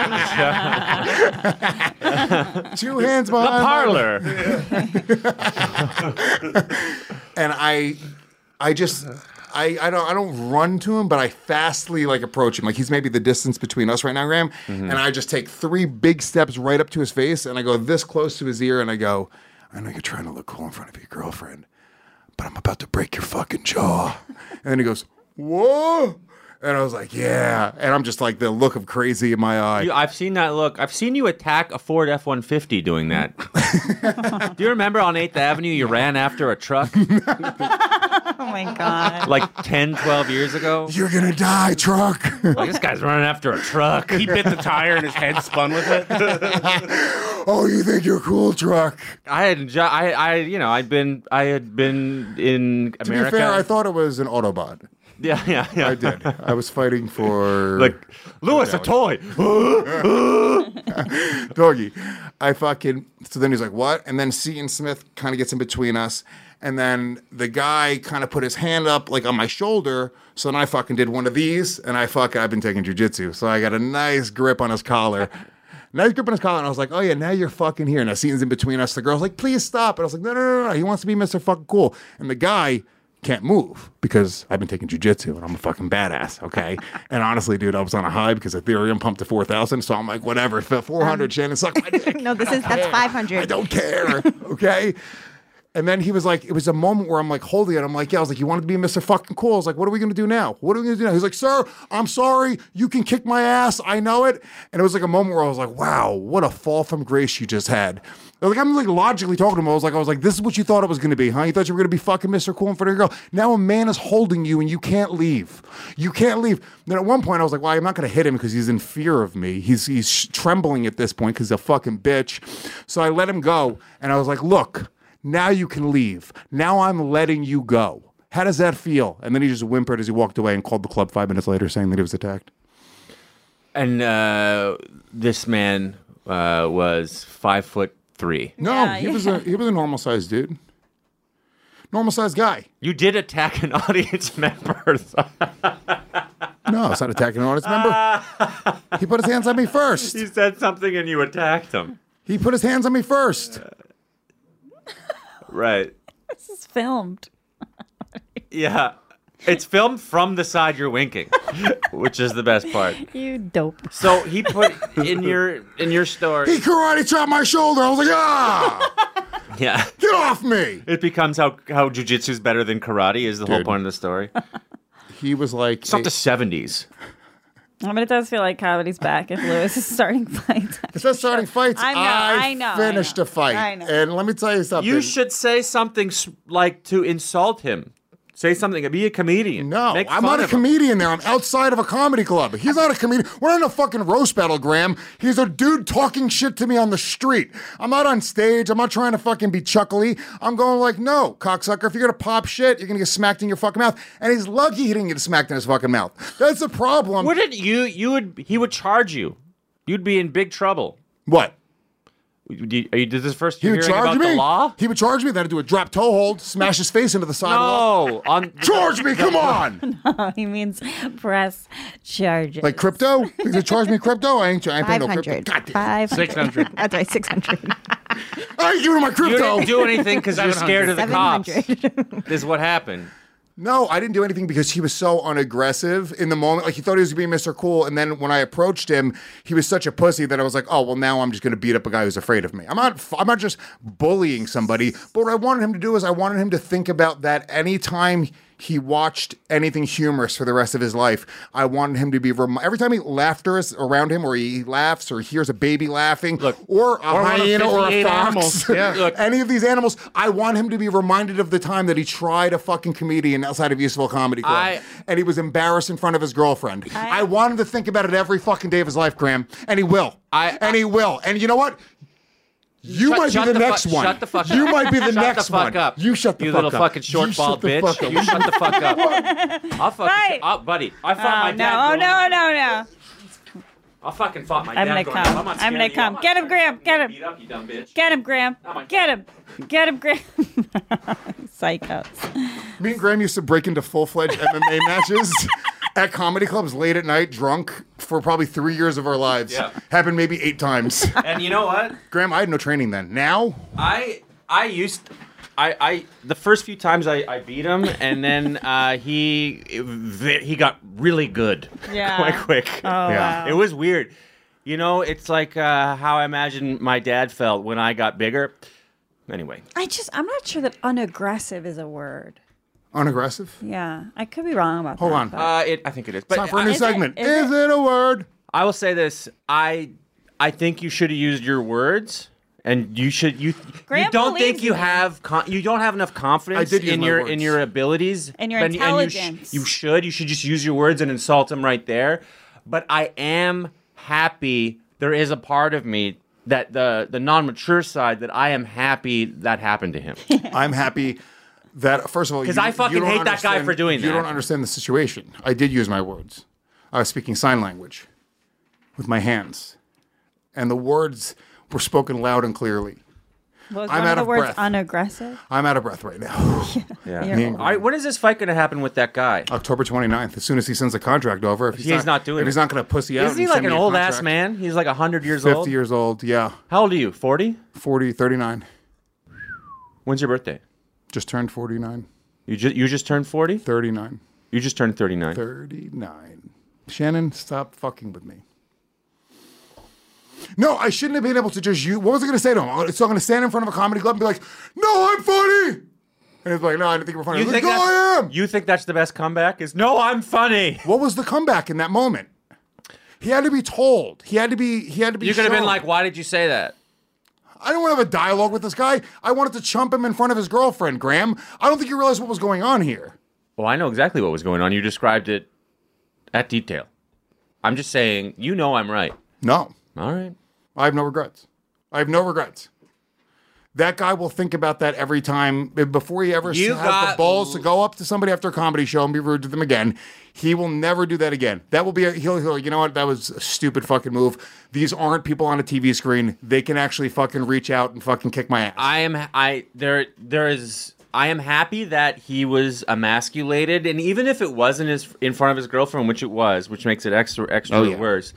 hands behind the parlor. And I don't run to him, but I fastly approach him. Like he's maybe the distance between us right now, Graham. And I just take 3 big steps right up to his face, and I go this close to his ear, and I go, I know you're trying to look cool in front of your girlfriend, but I'm about to break your fucking jaw. And then he goes, whoa. And I was like, yeah. And I'm just like, the look of crazy in my eye. I've seen that look. I've seen you attack a Ford F-150 doing that. Do you remember on 8th Avenue you ran after a truck? Oh, my God. Like 10, 12 years ago? You're going to die, truck. Like, this guy's running after a truck. He bit the tire and his head spun with it. Oh, you think you're cool, truck? I had been in America. To be fair, I thought it was an Autobot. Yeah. I did. I was fighting for... Like, Lewis, a toy. Doggy. So then he's like, what? And then Seton Smith kind of gets in between us. And then the guy kind of put his hand up like on my shoulder. So then I fucking did one of these. And I've been taking jujitsu. So I got a nice grip on his collar. And I was like, oh yeah, now you're fucking here. Now Seton's in between us. The girl's like, please stop. And I was like, no. He wants to be Mr. fucking cool. And the guy can't move because I've been taking jujitsu and I'm a fucking badass, okay? And honestly, dude, I was on a high because Ethereum pumped to 4,000, so I'm like, whatever, 400, Shannon, suck my dick. No, that's 500. I don't care, okay? And then he was like, it was a moment where I'm like holding it. I'm like, yeah, I was like, you wanted to be Mr. fucking cool. I was like, what are we going to do now? He's like, sir, I'm sorry. You can kick my ass. I know it. And it was like a moment where I was like, wow, what a fall from grace you just had. I'm like logically talking to him. I was like, this is what you thought it was going to be, huh? You thought you were going to be fucking Mr. Cool in front of your girl. Now a man is holding you and you can't leave. You can't leave. Then at one point I was like, well, I'm not going to hit him because he's in fear of me. He's trembling at this point because he's a fucking bitch. So I let him go. And I was like, look, now you can leave. Now I'm letting you go. How does that feel? And then he just whimpered as he walked away and called the club 5 minutes later saying that he was attacked. And this man was 5'3". No, he was a normal sized dude. Normal sized guy. You did attack an audience member. No, it's not attacking an audience member. He put his hands on me first. He said something and you attacked him. He put his hands on me first. Right. This is filmed. Yeah. It's filmed from the side you're winking, which is the best part. You dope. So he put in your story. He karate chopped my shoulder. I was like, ah! Yeah. Get off me! It becomes how jiu-jitsu is better than karate is the whole point of the story. He was like... It's not the 70s. I mean, it does feel like comedy's back if Lewis is starting fights. It's not starting fights. I know. Finished a fight. I know. And let me tell you something. You should say something like to insult him. Say something. Be a comedian. No, I'm not a comedian there. I'm outside of a comedy club. He's not a comedian. We're not in a fucking roast battle, Graham. He's a dude talking shit to me on the street. I'm not on stage. I'm not trying to fucking be chuckly. I'm going like, no, cocksucker. If you're going to pop shit, you're going to get smacked in your fucking mouth. And he's lucky he didn't get smacked in his fucking mouth. That's the problem. Wouldn't he would charge you. You'd be in big trouble. What? Did this first He would hearing charge about me. the law? He would charge me. Then I'd do a drop toe hold, smash his face into the sidewalk. No, charge me! Come on. No, he means press charges. Like crypto? He's gonna charge me crypto? I ain't paying no crypto. 500. 600. That's right, 600. I ain't giving him my crypto. You didn't do anything because you're scared of the cops. 700. This is what happened. No, I didn't do anything because he was so unaggressive in the moment. Like, he thought he was being Mr. Cool. And then when I approached him, he was such a pussy that I was like, oh, well, now I'm just going to beat up a guy who's afraid of me. I'm not just bullying somebody. But what I wanted him to do is I wanted him to think about that anytime he watched anything humorous for the rest of his life. I wanted him to be every time he laughter is around him, or he laughs, or hears a baby laughing, or a hyena or a fox, any of these animals, I want him to be reminded of the time that he tried a fucking comedian outside of Eastville Comedy Club, and he was embarrassed in front of his girlfriend. I want him to think about it every fucking day of his life, Graham, and he will. And he will. And you know what? You might be the next one. Shut the fuck up. You might be the next one. Shut the fuck up. You shut the fuck up. You little fucking short bald bitch. You shut the fuck up. I'll fucking buddy. I fought my dad. No. I fucking fought my I'm dad. gonna come. Get him, Graham. Get him. Beat up, you dumb bitch. Get him, Graham. Get him. Get him, Graham. Psychos. Me and Graham used to break into full-fledged MMA matches at comedy clubs late at night, drunk, for probably 3 years of our lives. Yeah. Happened maybe 8 times. And you know what? Graham, I had no training then. Now? I the first few times I beat him, and then he got really good quite quick. Oh, wow. It was weird. You know, it's like how I imagine my dad felt when I got bigger. Anyway. I'm not sure that unaggressive is a word. Unaggressive? Yeah, I could be wrong about Hold that. on. but- I think it is. It's time for a new Is it? segment. Is Is it a word? I will say this. I think you should have used your words, and you Graham don't think believes you me. have you don't have enough confidence I did use in my your words. in your abilities And your and intelligence. you should just use your words and insult him right there. But I am happy. There is a part of me that the non-mature side that I am happy that happened to him. I'm happy that, first of all, 'Cause you- I fucking you don't hate that guy understand- for doing You that. don't understand the situation. I did use my words. I was speaking sign language with my hands, and the words were spoken loud and clearly. Was I'm one out of the of words breath. unaggressive? I'm out of breath right now. Yeah. You're old. All right, when is this fight going to happen with that guy? October 29th, as soon as he sends the contract over. If He's not doing if it. he's not going to pussy out. Isn't he and like send an me a old ass contract. man? He's like 100 years 50 old. years old, yeah. How old are you? 40? 40, 39. When's your birthday? Just turned 49. You just turned 40? 39. You just turned 39. 39. Shannon, stop fucking with me. No, I shouldn't have been able to just use. What was I going to say to him? So I'm going to stand in front of a comedy club and be like, "No, I'm funny," and he's like, "No, I didn't think you were funny." I was like, "No, I am." You think that's the best comeback? Is no, I'm funny. What was the comeback in that moment? He had to be told. He had to be. You could have been shown. like, "Why did you say that?" I don't want to have a dialogue with this guy. I wanted to chump him in front of his girlfriend, Graham. I don't think you realize what was going on here. Well, I know exactly what was going on. You described it at detail. I'm just saying, you know I'm right. No. All right. I have no regrets. I have no regrets. That guy will think about that every time. Before he ever has the balls to go up to somebody after a comedy show and be rude to them again, he will never do that again. That will be, he'll you know what, that was a stupid fucking move. These aren't people on a TV screen. They can actually fucking reach out and fucking kick my ass. I am happy that he was emasculated, and even if it wasn't in front of his girlfriend, which it was, which makes it extra worse.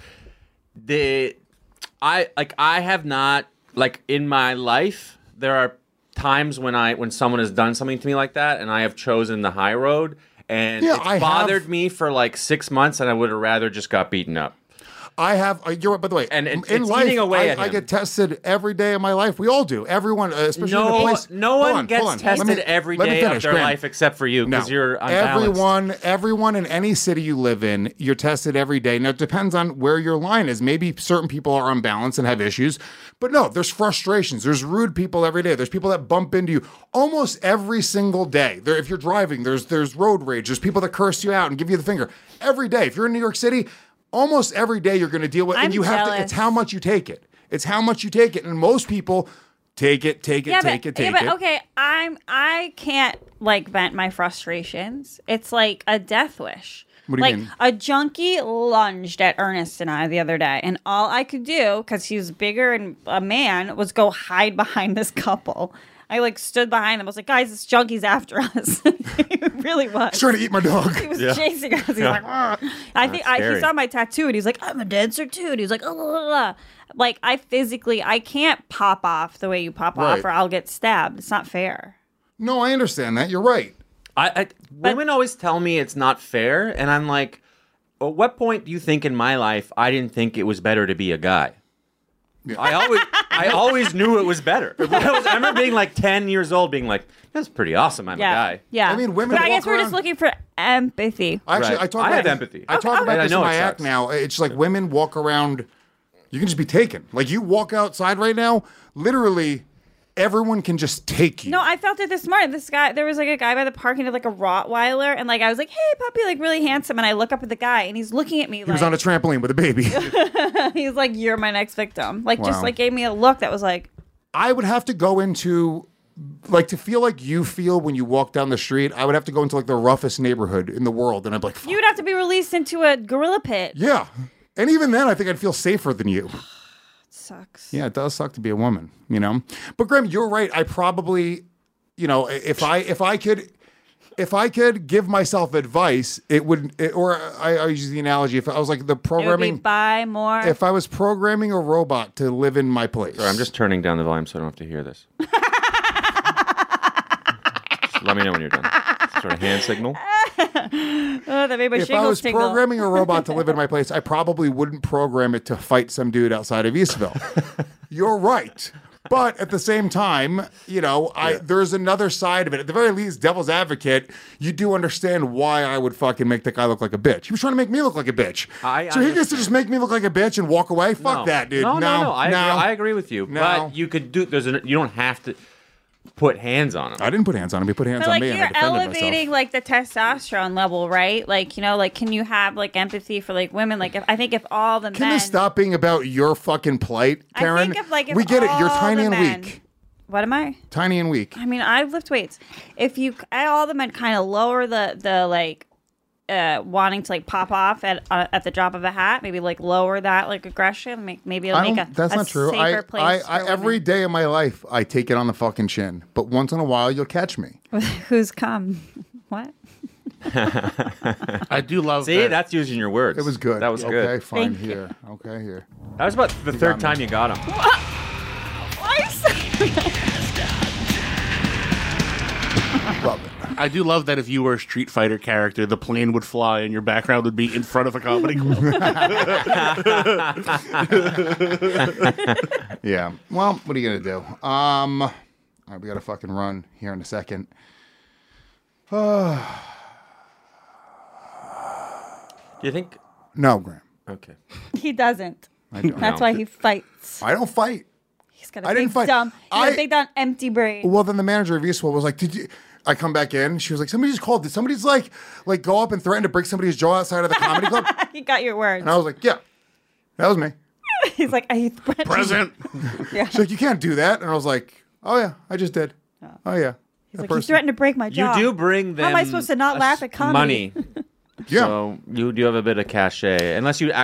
I have not, like, in my life, there are times when someone has done something to me like that, and I have chosen the high road, and it's bothered me for like 6 months, and I would have rather just got beaten up. I have, you're right, by the way, and in it's life, eating away at I him. get tested every day of my life. We all do. Everyone, especially in the place. No one gets tested every day of their Graham. life except for you, because No. you're unbalanced. Everyone in any city you live in, you're tested every day. Now, it depends on where your line is. Maybe certain people are unbalanced and have issues. But no, there's frustrations. There's rude people every day. There's people that bump into you almost every single day. If you're driving, there's road rage. There's people that curse you out and give you the finger. Every day. If you're in New York City, almost every day you're going to deal with, and I'm you have to. jealous. It's how much you take it. It's how much you take it, and most people take it. Okay, I can't like vent my frustrations. It's like a death wish. What do you like mean? a junkie lunged at Ernest and I the other day, and all I could do, because he was bigger and a man, was go hide behind this couple. I like stood behind them. I was like, guys, this junkie's after us. He really was. He's trying to eat my dog. He was chasing us. He's like, "Ugh." he saw my tattoo and he's like, I'm a dancer too. And he's like, oh, like I can't pop off the way you pop Right. off, or I'll get stabbed. It's not fair. No, I understand that. You're right. Women always tell me it's not fair, and I'm like, at what point do you think in my life I didn't think it was better to be a guy? I always knew it was better. I remember being like 10 years old, being like, "That's pretty awesome. I'm a guy." Yeah. I mean, women But I walk guess we're just around- looking for empathy. Actually, Right. I have empathy. I talk about And I this in know my it act sucks. now. It's like women walk around. You can just be taken. Like you walk outside right now, literally, everyone can just take you. No, I felt it this morning. There was like a guy by the park and he had like a Rottweiler, and like I was like, "Hey, puppy," like really handsome, and I look up at the guy and he's looking at me He like was on a trampoline with a baby. he's like, "You're my next victim." Like just Wow. like gave me a look that was like, I would have to go into, like, to feel like you feel when you walk down the street. I would have to go into like the roughest neighborhood in the world, and I'd be like, you'd have to be released into a gorilla pit. yeah. And even then, I think I'd feel safer than you. Sucks. Yeah, it does suck to be a woman, you know. But Graham, you're right. I probably, you know, if I could give myself advice, I use the analogy. If I was like the It would programming, be buy more. if I was programming a robot to live in my place, Sorry, I'm just turning down the volume so I don't have to hear this. Just let me know when you're done. Sort of hand signal. Oh, that made my if I shingles was tingle. programming a robot to live in my place, I probably wouldn't program it to fight some dude outside of Eastville. You're right. But at the same time, there's another side of it. At the very least, devil's advocate, you do understand why I would fucking make that guy look like a bitch. He was trying to make me look like a bitch. So he gets to just make me look like a bitch and walk away? Fuck that, dude. No. I agree with you. No. But you could do. You don't have to put hands on him. I didn't put hands on him. He put hands But on me, and I you're defended elevating myself. the testosterone level, right? Can you have empathy for women? If all the Can men. this stop being about your fucking plight, Karen? if we get it. You're all tiny the and men- weak. What am I? Tiny and weak. I mean, I lift weights. If all the men kind of lower the wanting to pop off at the drop of a hat, maybe lower that aggression. Maybe it'll make That's a not true. safer place. I every day of my life I take it on the fucking chin, but once in a while you'll catch me. Who's come? What? I do love. See, that's using your words. It was good. That was good. Okay, fine. Thank you. Here. Okay, here. That was about the third time you got him. Love it. I do love that if you were a Street Fighter character, the plane would fly and your background would be in front of a comedy club. Yeah. Well, what are you gonna do? All right, we gotta fucking run here in a second. Do you think? No, Graham. Okay. He doesn't. I don't. That's why he fights. I don't fight. He's got a I big didn't fight. dumb. He's got a big dumb empty brain. Well, then the manager of Eastwell was like, "Did you?" I come back in. She was like, "Somebody just called. Did somebody's like go up and threaten to break somebody's jaw outside of the comedy club?" He got your words. And I was like, "Yeah, that was me." He's like, "I present." Yeah. She's like, "You can't do that." And I was like, "Oh yeah, I just did." Oh yeah. He's like, "You threatened to break my jaw." You do bring them. How am I supposed to not laugh at comedy? Money. Yeah. So you do have a bit of cachet, unless you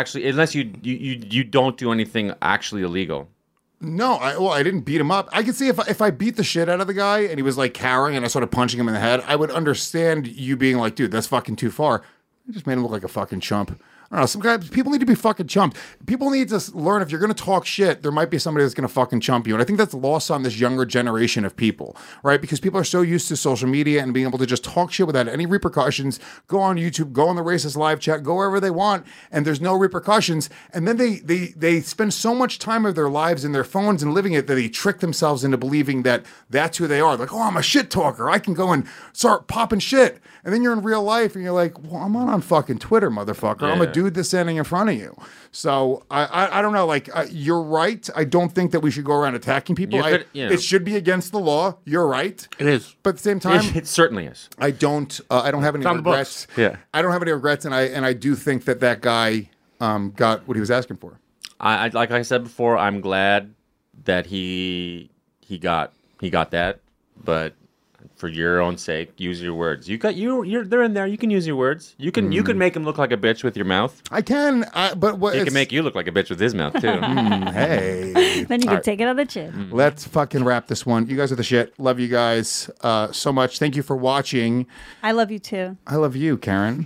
don't do anything actually illegal. No, I didn't beat him up. I could see if I beat the shit out of the guy and he was cowering and I started punching him in the head, I would understand you being like, dude, that's fucking too far. I just made him look like a fucking chump. I don't know. People need to be fucking chumped. People need to learn if you're going to talk shit, there might be somebody that's going to fucking chump you. And I think that's lost on this younger generation of people, right? Because people are so used to social media and being able to just talk shit without any repercussions, go on YouTube, go on the Racist Live Chat, go wherever they want, and there's no repercussions. And then they spend so much time of their lives in their phones and living it that they trick themselves into believing that that's who they are. Like, oh, I'm a shit talker. I can go and start popping shit. And then you're in real life and you're like, well, I'm not on fucking Twitter, motherfucker. I'm a dude that's standing in front of you. So I don't know. You're right. I don't think that we should go around attacking people. It should be against the law. You're right. It is. But at the same time, it certainly is. I don't have any regrets. Yeah. I don't have any regrets, and I do think that guy got what he was asking for. I like I said before, I'm glad that he got that, but for your own sake, use your words. They're in there. You can use your words. You can make him look like a bitch with your mouth. I can, but he can make you look like a bitch with his mouth too. Hey, then you can take it on the chin. Let's fucking wrap this one. You guys are the shit. Love you guys so much. Thank you for watching. I love you too. I love you, Karen.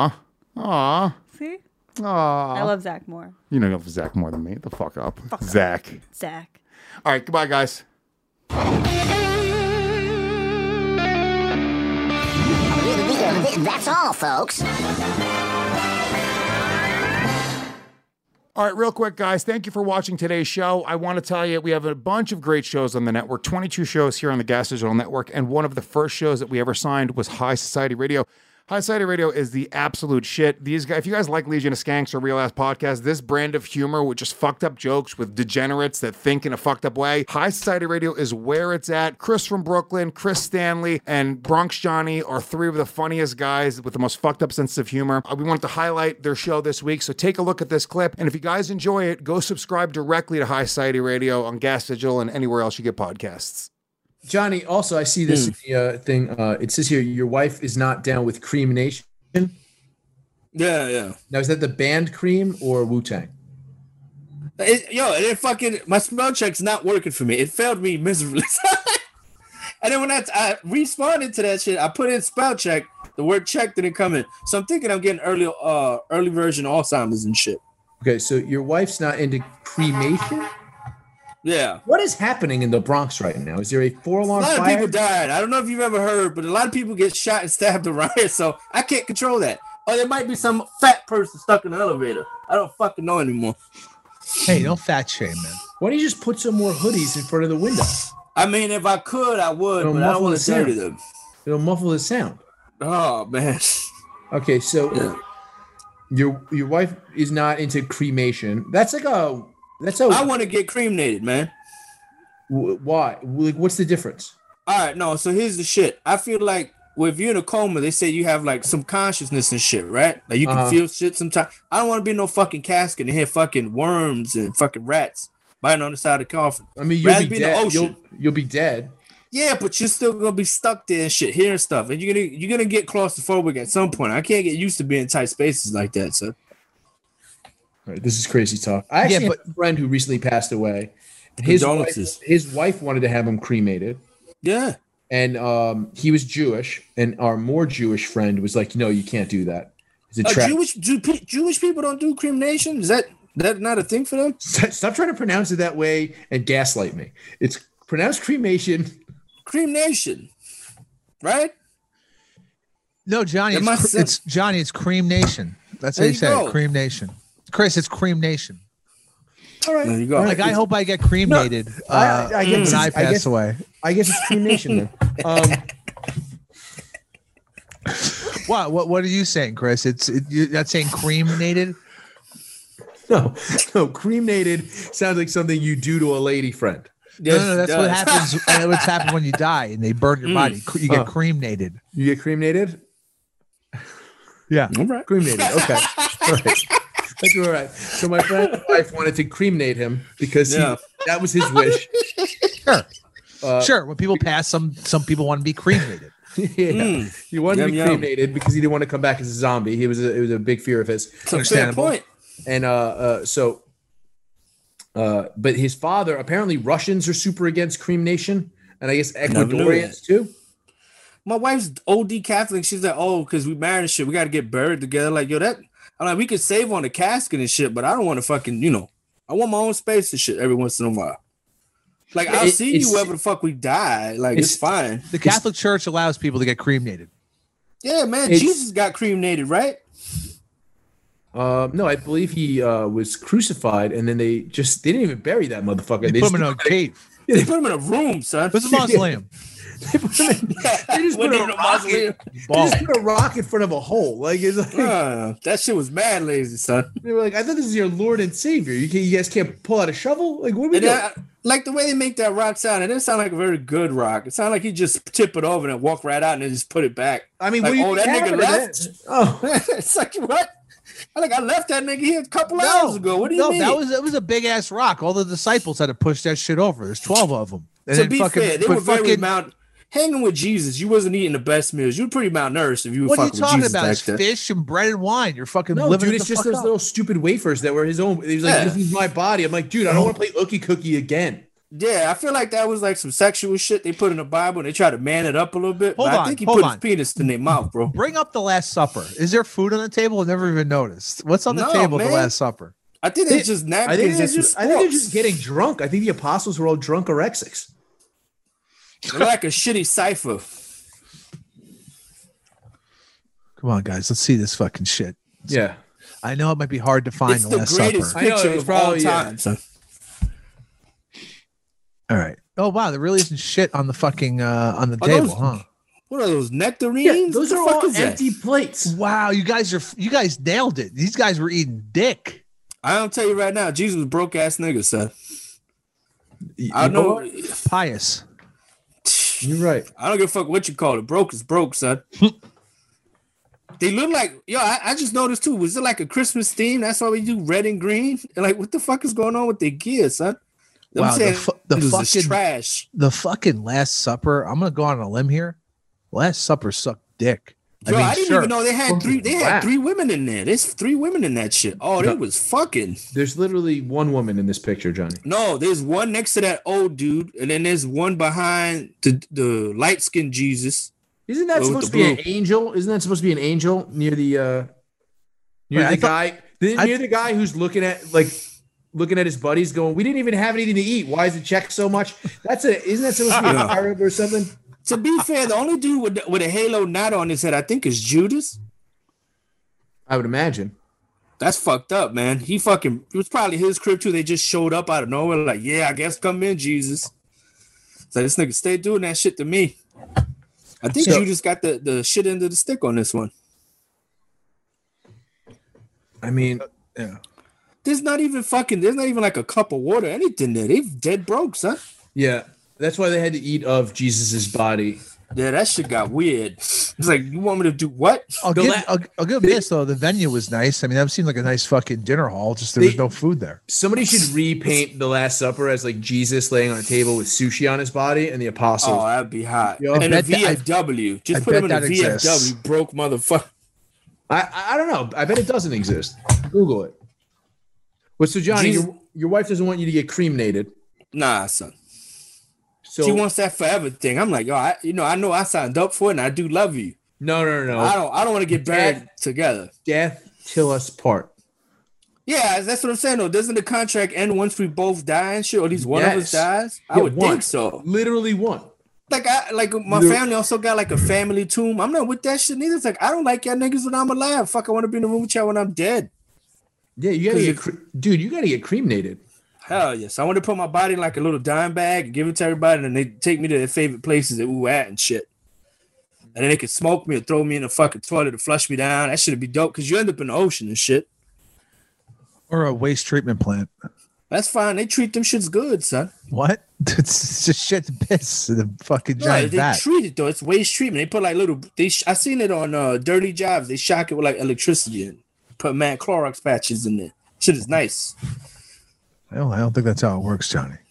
Aw. See? Aw. I love Zach more. You know Zach more than me. The fuck up. Zach. All right. Goodbye, guys. That's all, folks. All right, real quick, guys. Thank you for watching today's show. I want to tell you, we have a bunch of great shows on the network, 22 shows here on the Gas Digital Network, and one of the first shows that we ever signed was High Society Radio. High Society Radio is the absolute shit. These guys, if you guys like Legion of Skanks or Real Ass Podcast, this brand of humor with just fucked up jokes with degenerates that think in a fucked up way, High Society Radio is where it's at. Chris from Brooklyn, Chris Stanley, and Bronx Johnny are three of the funniest guys with the most fucked up sense of humor. We wanted to highlight their show this week, so take a look at this clip. And if you guys enjoy it, go subscribe directly to High Society Radio on Gas Digital and anywhere else you get podcasts. Johnny, also, I see this thing. It says here, your wife is not down with Cream Nation. Yeah. Now, is that the band Cream or Wu-Tang? It fucking, my spell check's not working for me. It failed me miserably. And then when I responded to that shit, I put in spell check. The word check didn't come in. So I'm thinking I'm getting early version Alzheimer's and shit. Okay, so your wife's not into cremation? Yeah. What is happening in the Bronx right now? Is there a 4-alarm fire? A lot of people died. I don't know if you've ever heard, but a lot of people get shot and stabbed around here, so I can't control that. Or there might be some fat person stuck in the elevator. I don't fucking know anymore. Hey, don't fat shame, man. Why don't you just put some more hoodies in front of the window? I mean, if I could, I would, It'll but I don't muffle want the to dirty sound. them. It'll muffle the sound. Oh man. Okay, so your wife is not into cremation. That's a. I want to get cremated, man. Why? Like, what's the difference? All right, no. So here's the shit. I feel like if you're in a coma, they say you have like some consciousness and shit, right? Like you can feel shit sometimes. I don't want to be in no fucking casket and hear fucking worms and fucking rats biting on the side of the coffin. I mean, you'll Rats be in the dead. ocean. You'll be dead. Yeah, but you're still gonna be stuck there and shit, hearing stuff, and you're gonna get claustrophobic at some point. I can't get used to being in tight spaces like that, so. All right, this is crazy talk. I actually have a friend who recently passed away. His wife wanted to have him cremated. Yeah. And he was Jewish, and our more Jewish friend was like, "No, you can't do that. It's a trap." Jewish people don't do cremation? Is that not a thing for them? Stop trying to pronounce it that way and gaslight me. It's pronounced cremation. Cremation, right? No, Johnny, it's Johnny. It's Cream Nation. That's how you say it. Cream Nation. Chris, it's Cream Nation. All right. There you go. Like, I hope I get cremated when I pass away. I guess it's cremation then. What are you saying, Chris? You're not saying cremated? No, cremated sounds like something you do to a lady friend. No, that's what happens. What's happened when you die and they burn your body. You get cremated. You get cremated? Yeah. All right. Cremated. Okay. All right. That's all right. So my friend's wife wanted to cremate him because that was his wish. Sure. Sure. When people pass, some people want to be cremated. Yeah. He wanted to be cremated because he didn't want to come back as a zombie. It was a big fear of his. That's a fair point. And but his father, apparently Russians are super against cremation, and I guess Ecuadorians too. My wife's OD Catholic. She's like, oh, because we married and shit, we got to get buried together. Like, yo, I'm like, we could save on the casket and shit, but I don't want to fucking, I want my own space and shit every once in a while. Like, I'll see you wherever the fuck we die. Like, it's fine. The Catholic Church allows people to get cremated. Yeah, man. Jesus got cremated, right? No, I believe he was crucified, and then they didn't even bury that motherfucker. They put him in a cave. Yeah, they put him in a room, son. What's a mausoleum? They just put a rock in front of a hole. Like, it's like that shit was mad lazy, son. They were like, I thought this is your Lord and Savior. You guys can't pull out a shovel? Like, what are we doing? Like the way they make that rock sound, it didn't sound like a very good rock. It sounded like he just tip it over and walk right out and then just put it back. I mean, like, that nigga left. Oh, it's like, what? I left that nigga here a couple hours ago. What do you mean? That was a big ass rock. All the disciples had to push that shit over. There's 12 of them. And to be fair, they were very hanging with Jesus. You wasn't eating the best meals. You were pretty malnourished if you were fucking with Jesus. What are you talking about? It's fish and bread and wine. You're fucking no, living dude. It's just those little stupid wafers that were his own. He was like, "This is my body." I'm like, dude, I don't want to play Ookie Cookie again. Yeah, I feel like that was like some sexual shit they put in the Bible and they tried to man it up a little bit. I think he put his penis in their mouth, bro. Bring up the Last Supper. Is there food on the table? I've never even noticed. What's on the table at the Last Supper? I think it's just napkins. I think they're just getting drunk. I think the apostles were all drunk orexics. They're like a shitty cipher. Come on, guys. Let's see this fucking shit. Yeah. I know it might be hard to find it's the Last greatest Supper. picture of all time. All right. Oh wow, there really isn't shit on the fucking on the table, huh? What are those nectarines? Yeah, those are all empty plates. Wow, you guys nailed it. These guys were eating dick. I don't tell you right now, Jesus was broke ass nigga, son. I know pious. You're right. I don't give a fuck what you call it. Broke is broke, son. They look like I just noticed too. Was it like a Christmas theme? That's why we do red and green. And like, what the fuck is going on with their gear, son? Wow, the fucking trash. The fucking Last Supper. I'm gonna go on a limb here. Last Supper sucked dick. Yo, I didn't even know they had three. They had 3 women in there. There's 3 women in that shit. Oh, they was fucking. There's literally 1 woman in this picture, Johnny. No, there's one next to that old dude, and then there's one behind the light skinned Jesus. Isn't that supposed to be an angel? Isn't that supposed to be an angel near the the guy who's looking at his buddies going, we didn't even have anything to eat. Why is it checked so much? Isn't that supposed to be an Arab or something? To be fair, the only dude with a halo not on his head, I think, is Judas. I would imagine. That's fucked up, man. It was probably his crib too. They just showed up out of nowhere, like, yeah, I guess come in, Jesus. So this nigga stay doing that shit to me. I think you just got the shit end of the stick on this one. I mean, yeah. There's not even like a cup of water, anything there. They dead broke, son. Yeah, that's why they had to eat of Jesus's body. Yeah, that shit got weird. It's like, you want me to do what? I'll give them this though. The venue was nice. I mean, that seemed like a nice fucking dinner hall. Just there was no food there. Somebody should repaint the Last Supper as like Jesus laying on a table with sushi on his body and the apostles. Oh, that'd be hot. And a VFW. Just put him in a VFW, broke motherfucker. I don't know. I bet it doesn't exist. Google it. But so Johnny, your wife doesn't want you to get cremated. Nah, son. So she wants that forever thing. I'm like, yo, I know I signed up for it, and I do love you. No. I don't want to get buried together. Death till us part. Yeah, that's what I'm saying. Though, doesn't the contract end once we both die and shit, or at least one of us dies? I would think so. Literally one. Like my family also got like a family tomb. I'm not with that shit neither. It's like, I don't like y'all niggas when I'm alive. Fuck, I want to be in the room with y'all when I'm dead. Yeah, you gotta get cremated. Hell yes. I want to put my body in like a little dime bag and give it to everybody, and they take me to their favorite places at at and shit. And then they could smoke me or throw me in the fucking toilet to flush me down. That should be dope because you end up in the ocean and shit. Or a waste treatment plant. That's fine. They treat them shits good, son. What? It's just shit to piss in the fucking giant vat. They treat it though. It's waste treatment. They put like little. I seen it on Dirty Jobs. They shock it with like electricity and put Clorox patches in there. Shit is nice. I don't think that's how it works, Johnny.